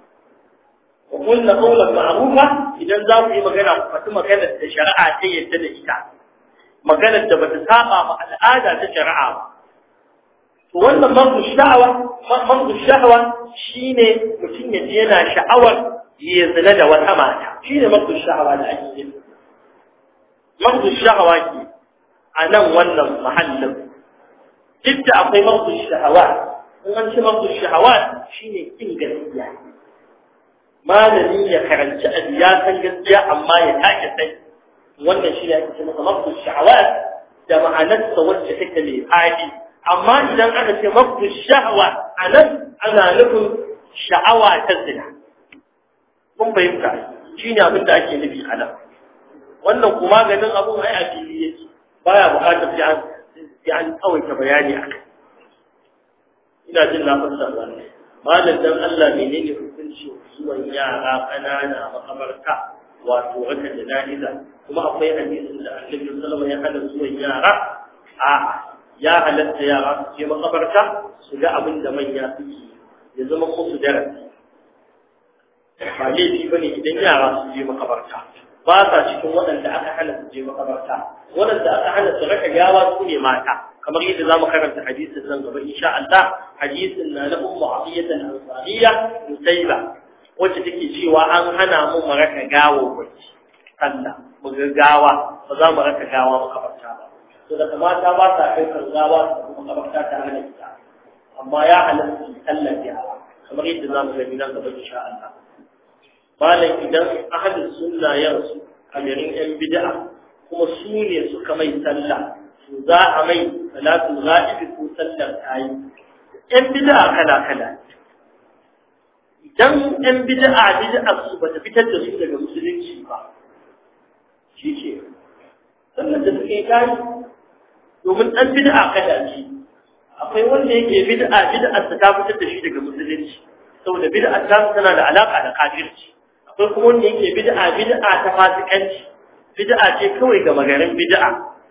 ku kullu qawlan ma'rufa idan za ku yi magana ku faɗi magana da shari'a ta yadda da ita magana da bata saba ma al'ada ta shari'a ba to wannan manzu sha'awa manzu sha'awa shine mutum ya ji yana sha'awar ya zina da wata mata shine manzu sha'awa da ake yi manzu sha'awa ke a nan wannan mahallin duk da akwai manzu sha'awa in an ce manzu sha'awa shine kin gaskiya malami ya karanci abu ya san gaskiya amma ya take sai wannan shi ne ake ce masa manzu sha'awa da ma'anarsa wacce take mai fadi amma idan aka ce mafdu sha'awa anan ana nufin sha'awa ta zina kun fahimta shine abin da ake nufi anan wannan kuma ganin abun ai a fili yake baya buƙatar sai an sai an tsawaita bayani akai ina jin na fassara wannan malam dan Allah menene hukunci zuwan yara kanana makabarta wato raka jana'iza kuma akwai hadisin da Annabi sallallahu alaihi wasallam ya hana zuwan yara a ya halatta yara su je makabarta su ga abin da manya suke ya zama musu darasi ba laifi bane idan yara su je makabarta ba sa cikin waɗanda aka hana su je makabarta waɗanda aka hana su raka gawa su ne mata kamar yadda zamu karanta hadisin nan gaba insha Allah hadisin na na ummu Atiyya al-Ansariyya Mutayba wacce take cewa an hana mu mu raka gawo wacce sallah mu ga gawa ba za mu raka gawa makabarta ba to da mata ba sa kai gawa su kuma makabarta ta hana ita amma ya halatta sallah gawa kamar yadda zamu gani nan gaba insha Allah malam idan ahadin sunna ya rasu a garin yan bid'a kuma su ne suka mai sallah to za a mai salatul ghaib ko sallar tayi yan bid'a kala kala idan yan bid'a bid'a su bata fitar da su daga musulunci ba shi ce sallar da suke tayi domin dan bid'a kada ce akwai wanda yake bid'a bid'a ta fitar da shi daga musulunci saboda bid'a ta tana da alaka da kafirci akwai kuma wanda yake bid'a bid'a ta fasikanci bid'a ce kawai ga magarin bid'a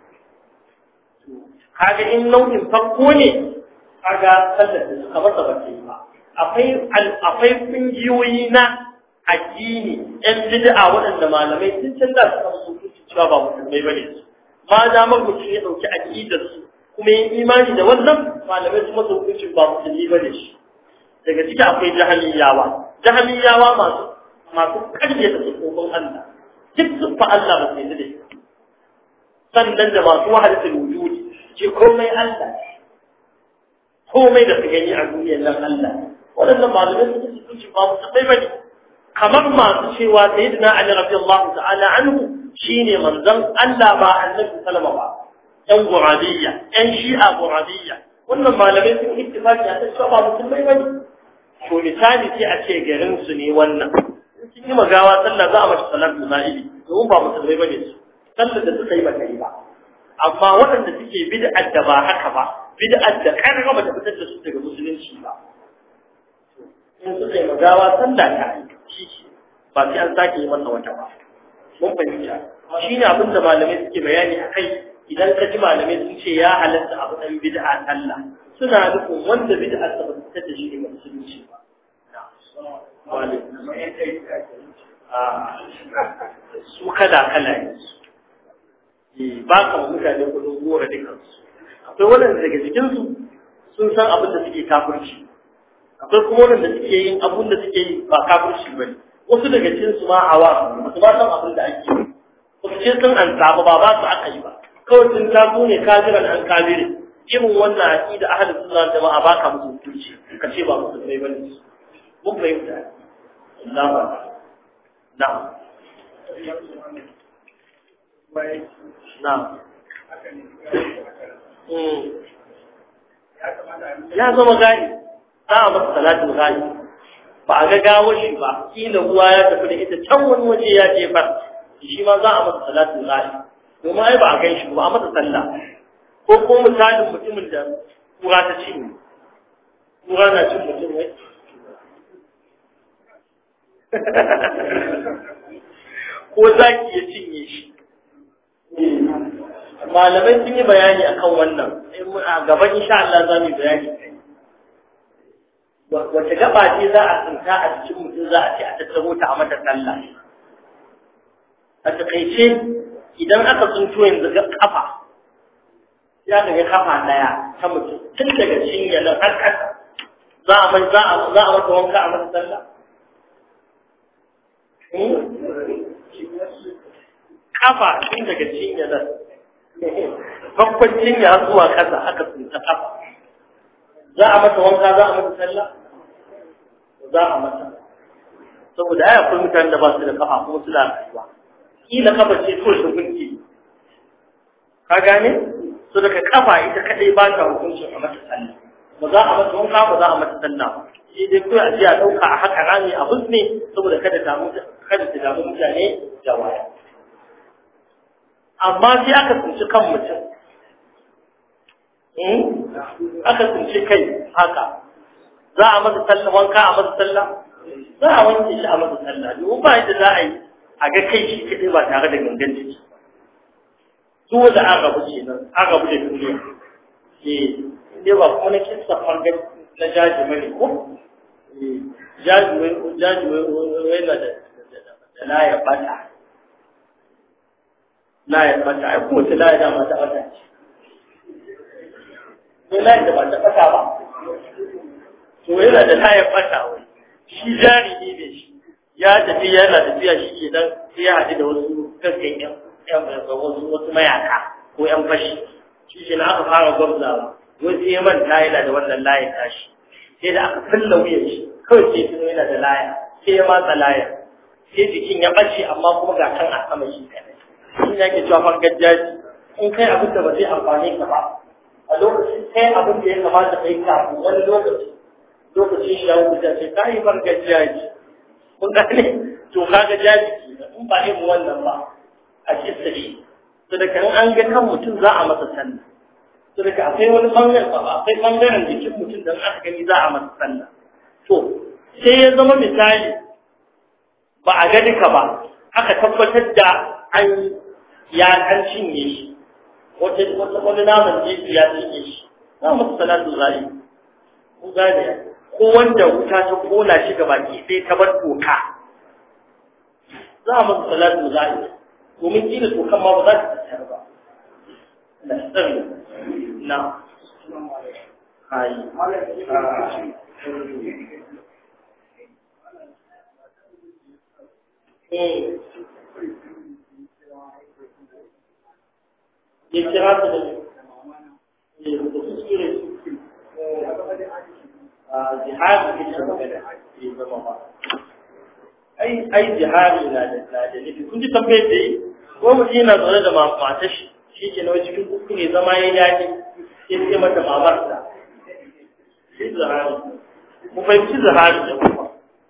kaga in nau'in farko ne kaga sallar da suka masa bace ba akwai akwai kungiyoyi na addini ɗan bid'a waɗanda malamai sun canza su kan su cewa ba musulmai bane su ma da mutum ya dauki aqidar su kuma yin imani da wannan malamai su masa hukuncin ba musulmi bane shi daga ciki akwai jahiliyawa jahiliyawa masu masu karyata sufofin Allah duk sufa Allah ba sai da shi sannan da masu wahalatul wujudi ce komai Allah komai da su gani a duniyar nan Allah wadannan malamai su sun ci ba su sai bane kamar masu cewa sayyidina Ali radiyallahu ta'ala anhu shine manzon Allah ba annabi sallama ba yan gurabiyya yan shi'a gurabiyya wannan malamai sun ittifaqi a cewa ba musulmai bane to misali sai a ce garin su ne wannan sun yi magawa sallah za a mata salatu na'ibi domin ba musulmai bane su sallar da suka yi ba kai ba amma waɗanda suke bid'ar da ba haka ba bid'ar da karama ba ta fitar da su daga musulunci ba in suka yi magawa sallah ta yi shi ba sai an sake yi masa wata ba mun fahimta shi ne abin da malamai suke bayani a kai idan ka ji malamai sun ce ya halatta abu ɗan bid'a sallah suna nufin wanda bid'ar ta ba ta fitar da shi daga musulunci ba su kada kala ne ba ka mutane kudin gora dukansu akwai waɗanda daga cikinsu sun san abin da suke kafirci akwai kuma waɗanda suke yin abin da suke yi ba kafirci ba ne wasu daga cikinsu ma hawa su ba san abin da ake yi wasu ce sun an saba ba ba su aka yi ba kawai sun taso ne kafiran an kafire irin wannan aƙida ahalin sunna jama'a ba ka musu hukunci ka ce ba musulmai ba ne mun fahimta نعم نعم نعم ya zama gani za a masa salatin gani ba a ga gawo shi ba kila ruwa ya tafi da ita can wani waje ya jefar shi ma za a masa salatin gani domin ai ba a gan shi ba a masa sallah ko ko misalin mutumin da kura ta ci kura na cin mutum wai ko zaki ya cinye shi malamai sun yi bayani akan wannan a gaban insha Allah za mu yi bayani wace gaba ce za a tsinta a cikin mutum za a ce a tattaro ta a mata sallah a takaice idan aka tsinto yanzu ga kafa ya ga kafa daya ta mutum tun daga cinya nan har ƙasa za a mai za a za a mata wanka a mata sallah kafa tun daga cinya nan babban cinya zuwa ƙasa aka tsinta kafa za a mata wanka za a mata sallah za a mata saboda ai akwai mutanen da ba su da kafa kuma suna rayuwa kila kafa ce ko shi gunki ka gane so daga kafa ita kadai ba ta hukuncin a mata sallah ba za a mata wanka ba za a mata sallah shi dai ko a ji a dauka a haka rami a husne saboda kada ta mutu kada ta damu mutane da waya amma sai aka tsinci kan mutum eh aka tsinci kai haka za a masa sallah wanka a masa sallah za a wanke shi a masa sallah domin ba yadda za a yi a ga kai shi kaɗai ba tare da gangan jiki su da an rabu ce nan an rabu da duniya eh ne ba kuma na kisa fargan na jaji bane ko eh jaji wai jaji wai na da da laya bata laya bata ai ko ta laya da mata bata ce ne laya da bata bata ba to yana da laya bata wai shi jari ne ne shi ya tafi yana tafiya shi ke dan sai ya haɗu da wasu gaggan ƴan ƴan wasu wasu mayaka ko ƴan fashi shi ke na aka fara gwamzawa wasu ya manta yana da wannan layin tashi sai da aka fulla wuyan shi kawai sai tuno yana da laya sai ya matsa laya sai jikin ya ɓace amma kuma ga kan a sama shi kadai shi ne ake cewa fargar jaji in kai abin da ba zai amfane ka ba a lokacin kai abin da ya kamata kai kafin wani lokaci lokacin shi ya wuce sai ka yi fargar jaji kun gane to kaga jaji in ba irin wannan ba a kissa shi to da kan an ga kan mutum za a masa sallah to da akwai wani bangaren ba akwai bangaren jikin mutum da aka gani za a masa sallah to sai ya zama misali ba a ga duka ba aka tabbatar da an ya an cinye shi wata wata wani naman jeji ya cinye shi za mu salatu zai ku gane ko wanda wuta ta kona shi gabaki sai ta bar toka za mu salatu zai domin kila tokan ma ba za ta tsaya ba na tsari na hai eh ya kira ta da ne da kuskure jihadi ke da magana ke zama ba ai ai jihadi na da na da nufi kun ji tambayar da yi ko mutum yana zaune da matar shi shi ke nawa cikin kuskure zama ya yaji sai sai mata mamarsa shi zahari mu fahimci zahari da kuma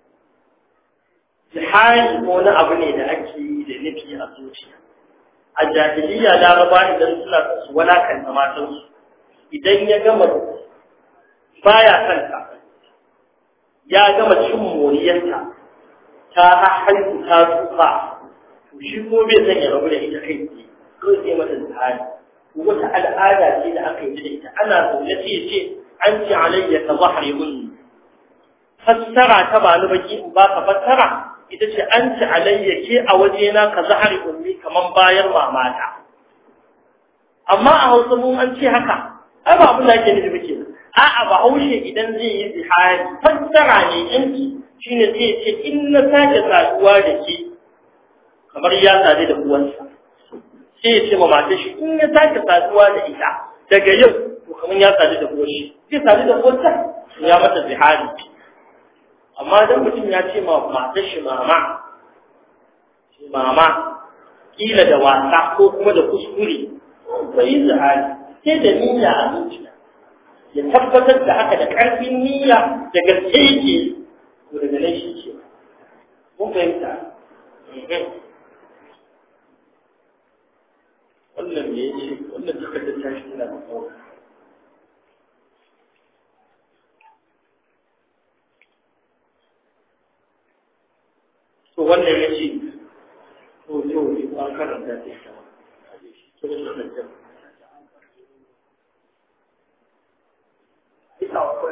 jihadi ko wani abu ne da ake yi da nufi a zuciya a jahiliya laraba idan suna su walakanta matansu idan ya gama baya kanta ya gama cin moriyarta ta haihu ta tsufa to shi ko bai san ya rabu da ita kai ce ko sai mata tsari wata al'ada ce da aka yi da ita ana zaune sai ce an ci alayya ka zahri munni fassara ta ba ni baki in ba ka fassara ita ce an ci alayya ke a wajena ka zahri ummi kaman bayar mamata amma a Hausa mun an ce haka ai ba abin da ake nufi muke a'a ba haushe idan zai yi zihari fassara ne yanki shine zai ce in na sake saduwa da ke kamar ya sadu da uwansa sai ya ce ma matar shi in ya sake saduwa da ita daga yau to kamar ya sadu da uwar shi sai sadu da uwarsa ya mata zihari amma dan mutum ya ce ma matar shi mama mama kila da wasa ko kuma da kuskure bai zihari sai da niyya a zuciya ya tabbatar da haka da ƙarfin niyya da gaske yake to daga nan shi ce mun fahimta wannan me yace wannan duka da tashi ina da tsawo to wannan yace to to an karanta shi to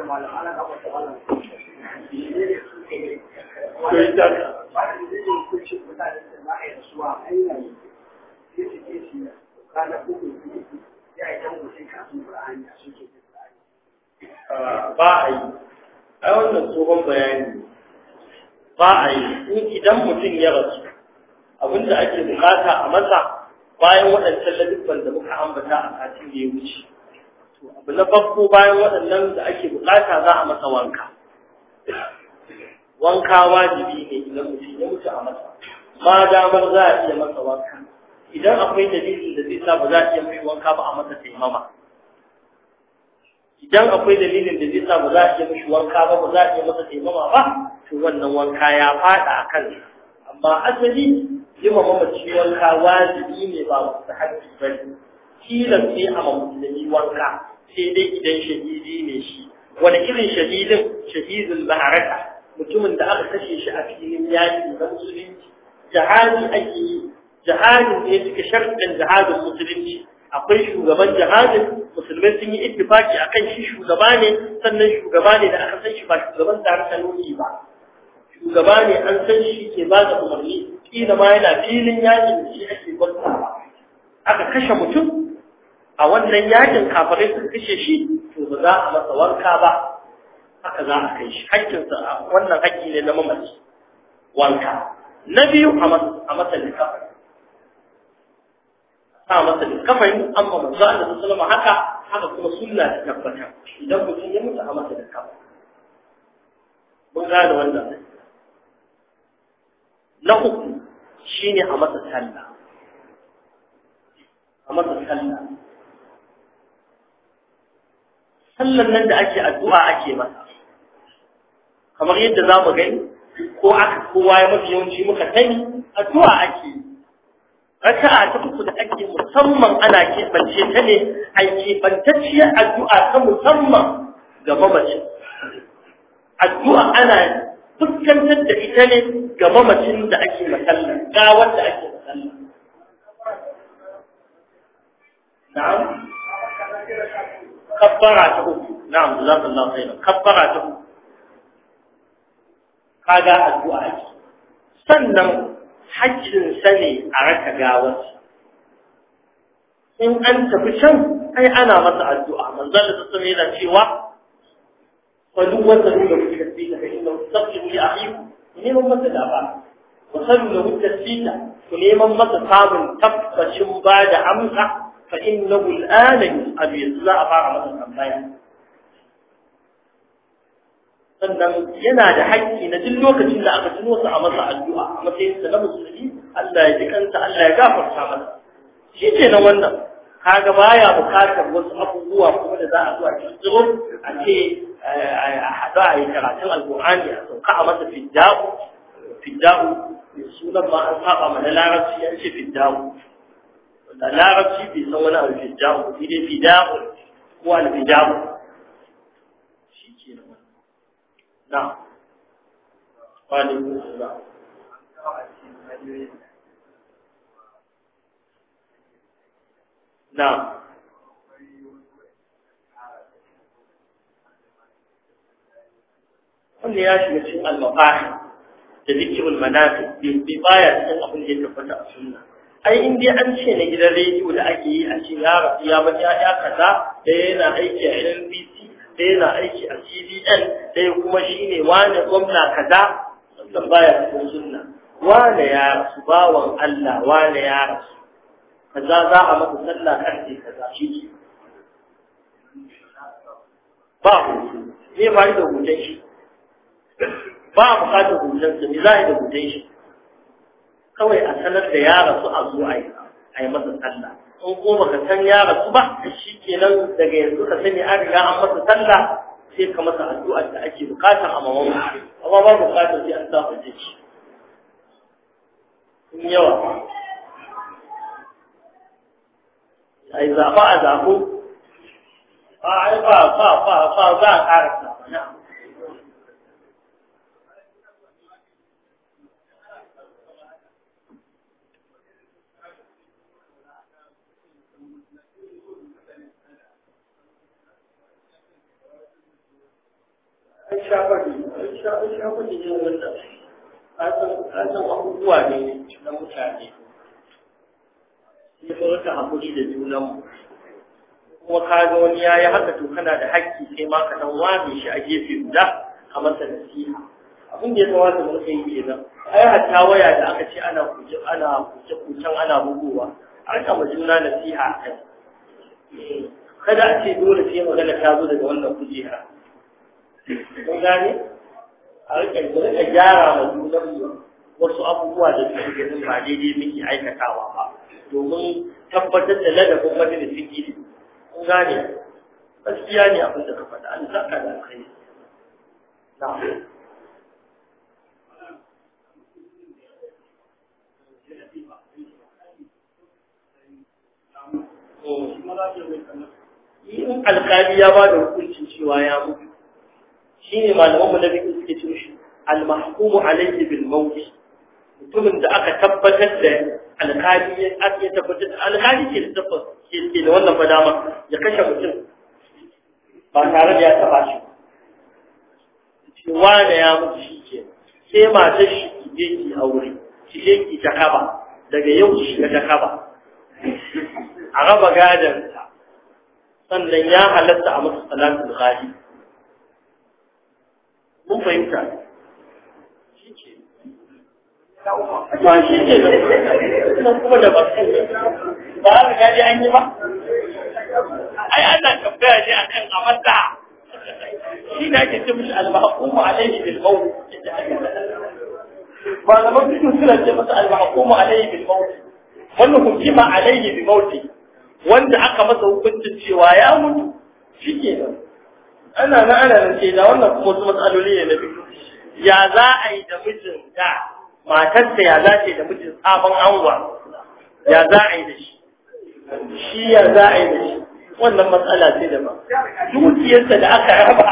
ba a yi a wannan tsohon bayani ba a yi in idan mutum ya rasu abinda ake bukata a masa bayan waɗancan ladubban da muka ambata a satin da ya wuce to abu na farko bayan waɗannan da ake bukata za a masa wanka wanka wajibi ne idan mutum ya mutu a masa ma damar za a iya masa wanka idan akwai dalilin da zai sa ba za a iya mai wanka ba a masa taimama idan akwai dalilin da zai sa ba za a iya mishi wanka ba ba za a iya masa taimama ba to wannan wanka ya fada a kan amma asali yi ma mamaci wanka wajibi ne ba wasu haƙƙi ba ne tilas ne a musulmi wanka sai dai idan shahidi ne shi wani irin shahidin shahidul maharaka mutumin da aka kashe shi a filin yaƙi na musulunci jihadi ake yi jihadin ne suka sharɗin jihadin musulunci akwai shugaban jihadin musulmai sun yi ittifaki akan shi shugaba ne sannan shugaba ne da aka san shi ba shugaban tare da noki ba shugaba ne an san shi ke ba da umarni kila ma yana filin yakin da shi ake gwamnati aka kashe mutum a wannan yakin kafirai suka kashe shi to ba za a masa wanka ba haka za a kai shi hakkinsa wannan hakki ne na mamaci wanka na biyu a masa likafa a masa likafani amma manzo Allah sallallahu alaihi haka haka kuma sunna ta tabbata idan mutum ya mutu a masa likafa mun gane wannan na uku shine a masa sallah a masa sallah sallan nan da ake addu'a ake masa kamar yadda za mu gani ko aka kowa ya mafi yawanci muka sani addu'a ake raka'a ta uku da ake musamman ana keɓance ta ne a keɓantacciyar addu'a ta musamman ga mamacin addu'a ana fuskantar da ita ne ga mamacin da ake masalla ga wanda ake masalla na'am kabbara ta uku na'am jazakallahu khairan kabbara ta uku kaga addu'a ce sannan haƙƙin sa ne a raka gawar in an tafi can ai ana masa addu'a manzon da sallallahu yana cewa fadu wa sadu da tasbita fa inna tasbihu li akhikum neman masa daba wa sadu da tasbita ku neman masa samun tabbacin ba da amsa fa innahu al'ana yus'alu za a fara masa tambaya sannan yana da haƙƙi na duk lokacin da aka tuno sa a masa addu'a a matsayin sa na musulmi Allah ya ji kansa Allah ya gafarta masa shi ce na wannan kaga baya bukatar wasu abubuwa kuma da za a zo a tsiro a ce a hada a yi karatun alƙur'ani a sauka a masa fidda'u fidda'u sunan ma an saba mana larabci an ce fidda'u da larabci bai san wani abu fidda'u sai dai fidda'u ko al-fidda'u نعم وعليكم السلام نعم wanda ya shiga cikin al-maqahi da zikrul manafi bi baya cikin abin da ya tabbata a sunna ai in dai an ce na gidan rediyo da ake yi a ce ya rabu ya ba ya kaza da yana aiki a N B C da yana aiki a C B N ɗaya kuma shi ne wane gwamna kaza wannan baya cikin sunna wane ya rasu bawan Allah wane ya rasu kaza za a masa sallah karfe kaza shi ke ba hutu ne ba da hutun shi ba a bukatar hutun sa ne za a yi da hutun shi kawai a sanar da ya rasu a zo a yi masa sallah in ko baka san ya rasu ba shi kenan daga yanzu ka sani an riga an masa sallah sai ka masa addu'ar da ake bukata a mawan amma ba bukatar sai an sa waje shi in yawa ai zaɓa a zaɓo ba ai ba ba ba ba za a ƙara zaɓa na shafafi an shafafi ne wanda an san abubuwa ne na mutane sai mu rika haƙuri da junanmu kuma ka ga wani yayi haka to kana da haƙƙi sai ma ka dan wame shi a gefe guda a masa nasiha abin da ya kamata mu rika yi kenan ai hatta waya da aka ce ana kuje ana kuje kucen ana bugowa a rika ma juna nasiha a kai kada a ce dole sai magana ta zo daga wannan kujera kun gane a rika rika gyara ma junanmu wasu abubuwa da suke ganin ba daidai muke aikatawa ba domin tabbatar da ladabin majalisin ilimi kun gane gaskiya ne abin da ka faɗa an saka da kai na'am in alƙali ya ba da hukuncin cewa ya mutu shine malaman mu na biyu suke cewa shi al-mahkumu alayhi bil maut mutumin da aka tabbatar da alƙali ya aka tabbatar da alƙali ke da tabbas ke da wannan fadama ya kashe mutum ba tare da ya taba shi cewa da ya mutu shi ke sai matar shi ki je ki aure ki je ki ta kaba daga yau ki shiga ta kaba a raba gadonta sannan ya halatta a masa salatul ghali mun fahimta shi ce ba shi ce nan kuma da bakin ba a gaji an yi ba ai ana tambaya ne akan amata shi da ake ce mishi al-mahkumu alayhi bil maut ba da mutum suna ce masa al-mahkumu alayhi bil maut wannan hukuma alayhi bil maut wanda aka masa hukuncin cewa ya mutu shikenan ana na ana nan ce da wannan kuma wasu matsaloli ne na biyu ya za a yi da mijin da matarsa ya za ta yi da mijin sabon anwa ya za a yi da shi shi ya za a yi da shi wannan matsala ce da ba dukiyarsa da aka raba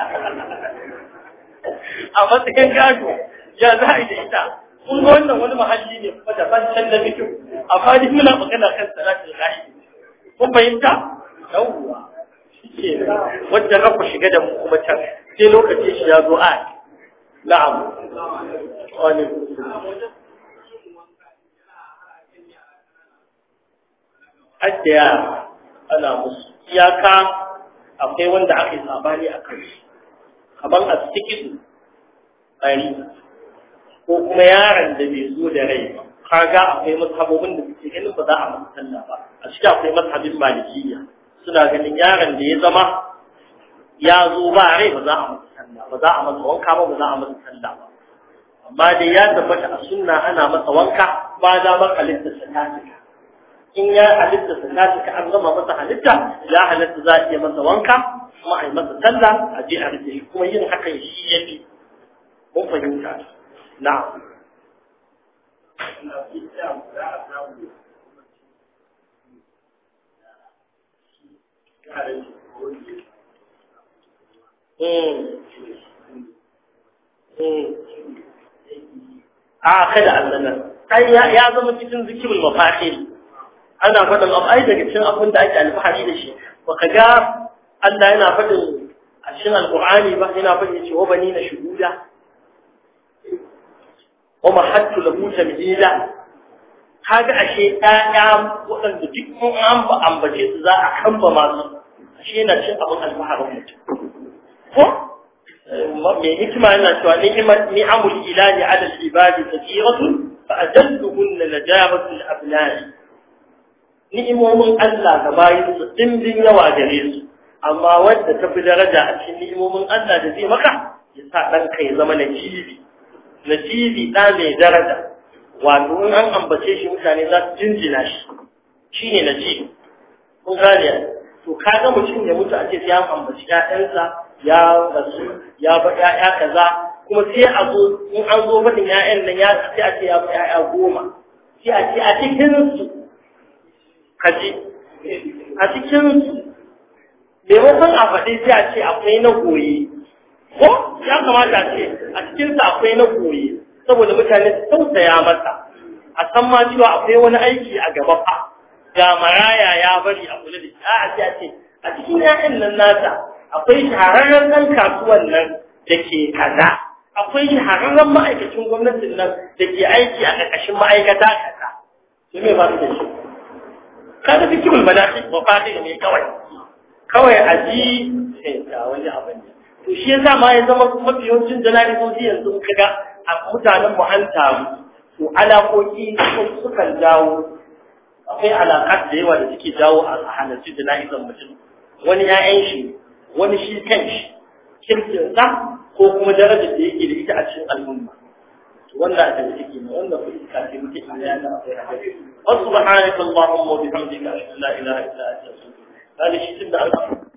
a matsayin gado ya za a yi da ita kun ga wannan wani mahalli ne kuma da bancan da mutum amma duk muna magana kan salatul ghaib kun fahimta yawwa shike wanda za ku shiga da mu kuma can sai lokaci shi ya zo a na'am wani adda ana musu iyaka akwai wanda aka yi sabani a kan shi kamar a cikin ɗari ko kuma yaron da bai zo da rai ba kaga akwai mazhabobin da suke ganin ba za a masa sallah ba a cikin akwai mazhabin malikiyya suna ganin yaron da ya zama ya zo ba rai ba za a masa sallah ba za a masa wanka ba ba za a masa sallah ba amma dai ya tabbata a sunna ana masa wanka ba da ma halitta sanatika in ya halitta sanatika an gama masa halitta ya halitta za a iya masa wanka kuma a yi masa sallah a je a rike shi kuma yin hakan shi yafi mun fahimta na'am a kada annanan ai ya zama cikin zikirul mafahim ana faɗin abu ai daga cikin abin da ake alfahari da shi baka ga Allah yana faɗin a cikin alqur'ani ba yana faɗin cewa bani na shuhuda wa mahattu lahu tamhila kaga ashe ɗaya waɗanda duk mun an ba ambace su za a kamba masu ashe yana cin abin alfaharin mutum ko mai hikima yana cewa ni'amul ilahi ala al-ibadi kathiratun fa ajalluhunna najabatul abnai ni'imomin Allah ga bayin su dimbin yawa gare su amma wanda ta fi daraja a cikin ni'imomin Allah da zai maka ya sa ɗanka ya zama najibi najibi ɗa mai daraja wato in an ambace shi mutane za su jinjina shi shine najibi kun gane to kaga mutum ya mutu a ce sai an ambaci ƴaƴansa ya rasu ya ba ƴaƴa kaza kuma sai a zo in an zo faɗin ƴaƴan nan ya sai a ce ya ba ƴaƴa goma sai a ce a cikin su kaji a cikin su maimakon a faɗi sai a ce akwai na goyi ko ya kamata a ce a cikin sa akwai na goyi saboda mutane su tausaya masa a san ma cewa akwai wani aiki a gaba fa ga maraya ya bari a kula da shi a ce a cikin ƴaƴan nan nasa akwai shahararren ɗan kasuwan nan da ke kaza akwai shahararren ma'aikacin gwamnatin nan da ke aiki a ƙarƙashin ma'aikata kaza su me ba su da shi kada fi kibul manaqib wa fadi ne kawai kawai aji sai ga wani abin to shi yasa ma ya zama mafi yawancin jana'izoji yanzu kaga a mutanen mu an taru to alaƙoƙi sukan jawo akwai alaƙar da yawa da suke jawo a halarci jana'izar mutum wani ya'yan shi wani shi kan shi kirkinsa ko kuma darajar da yake da ita a cikin al'umma wannan a tabbata ke ne wannan kuma iska ce muke iya da akwai hadisi wa subhanaka allahumma wa bihamdika ashhadu an la ilaha illa anta astaghfiruka wa atubu ilaik.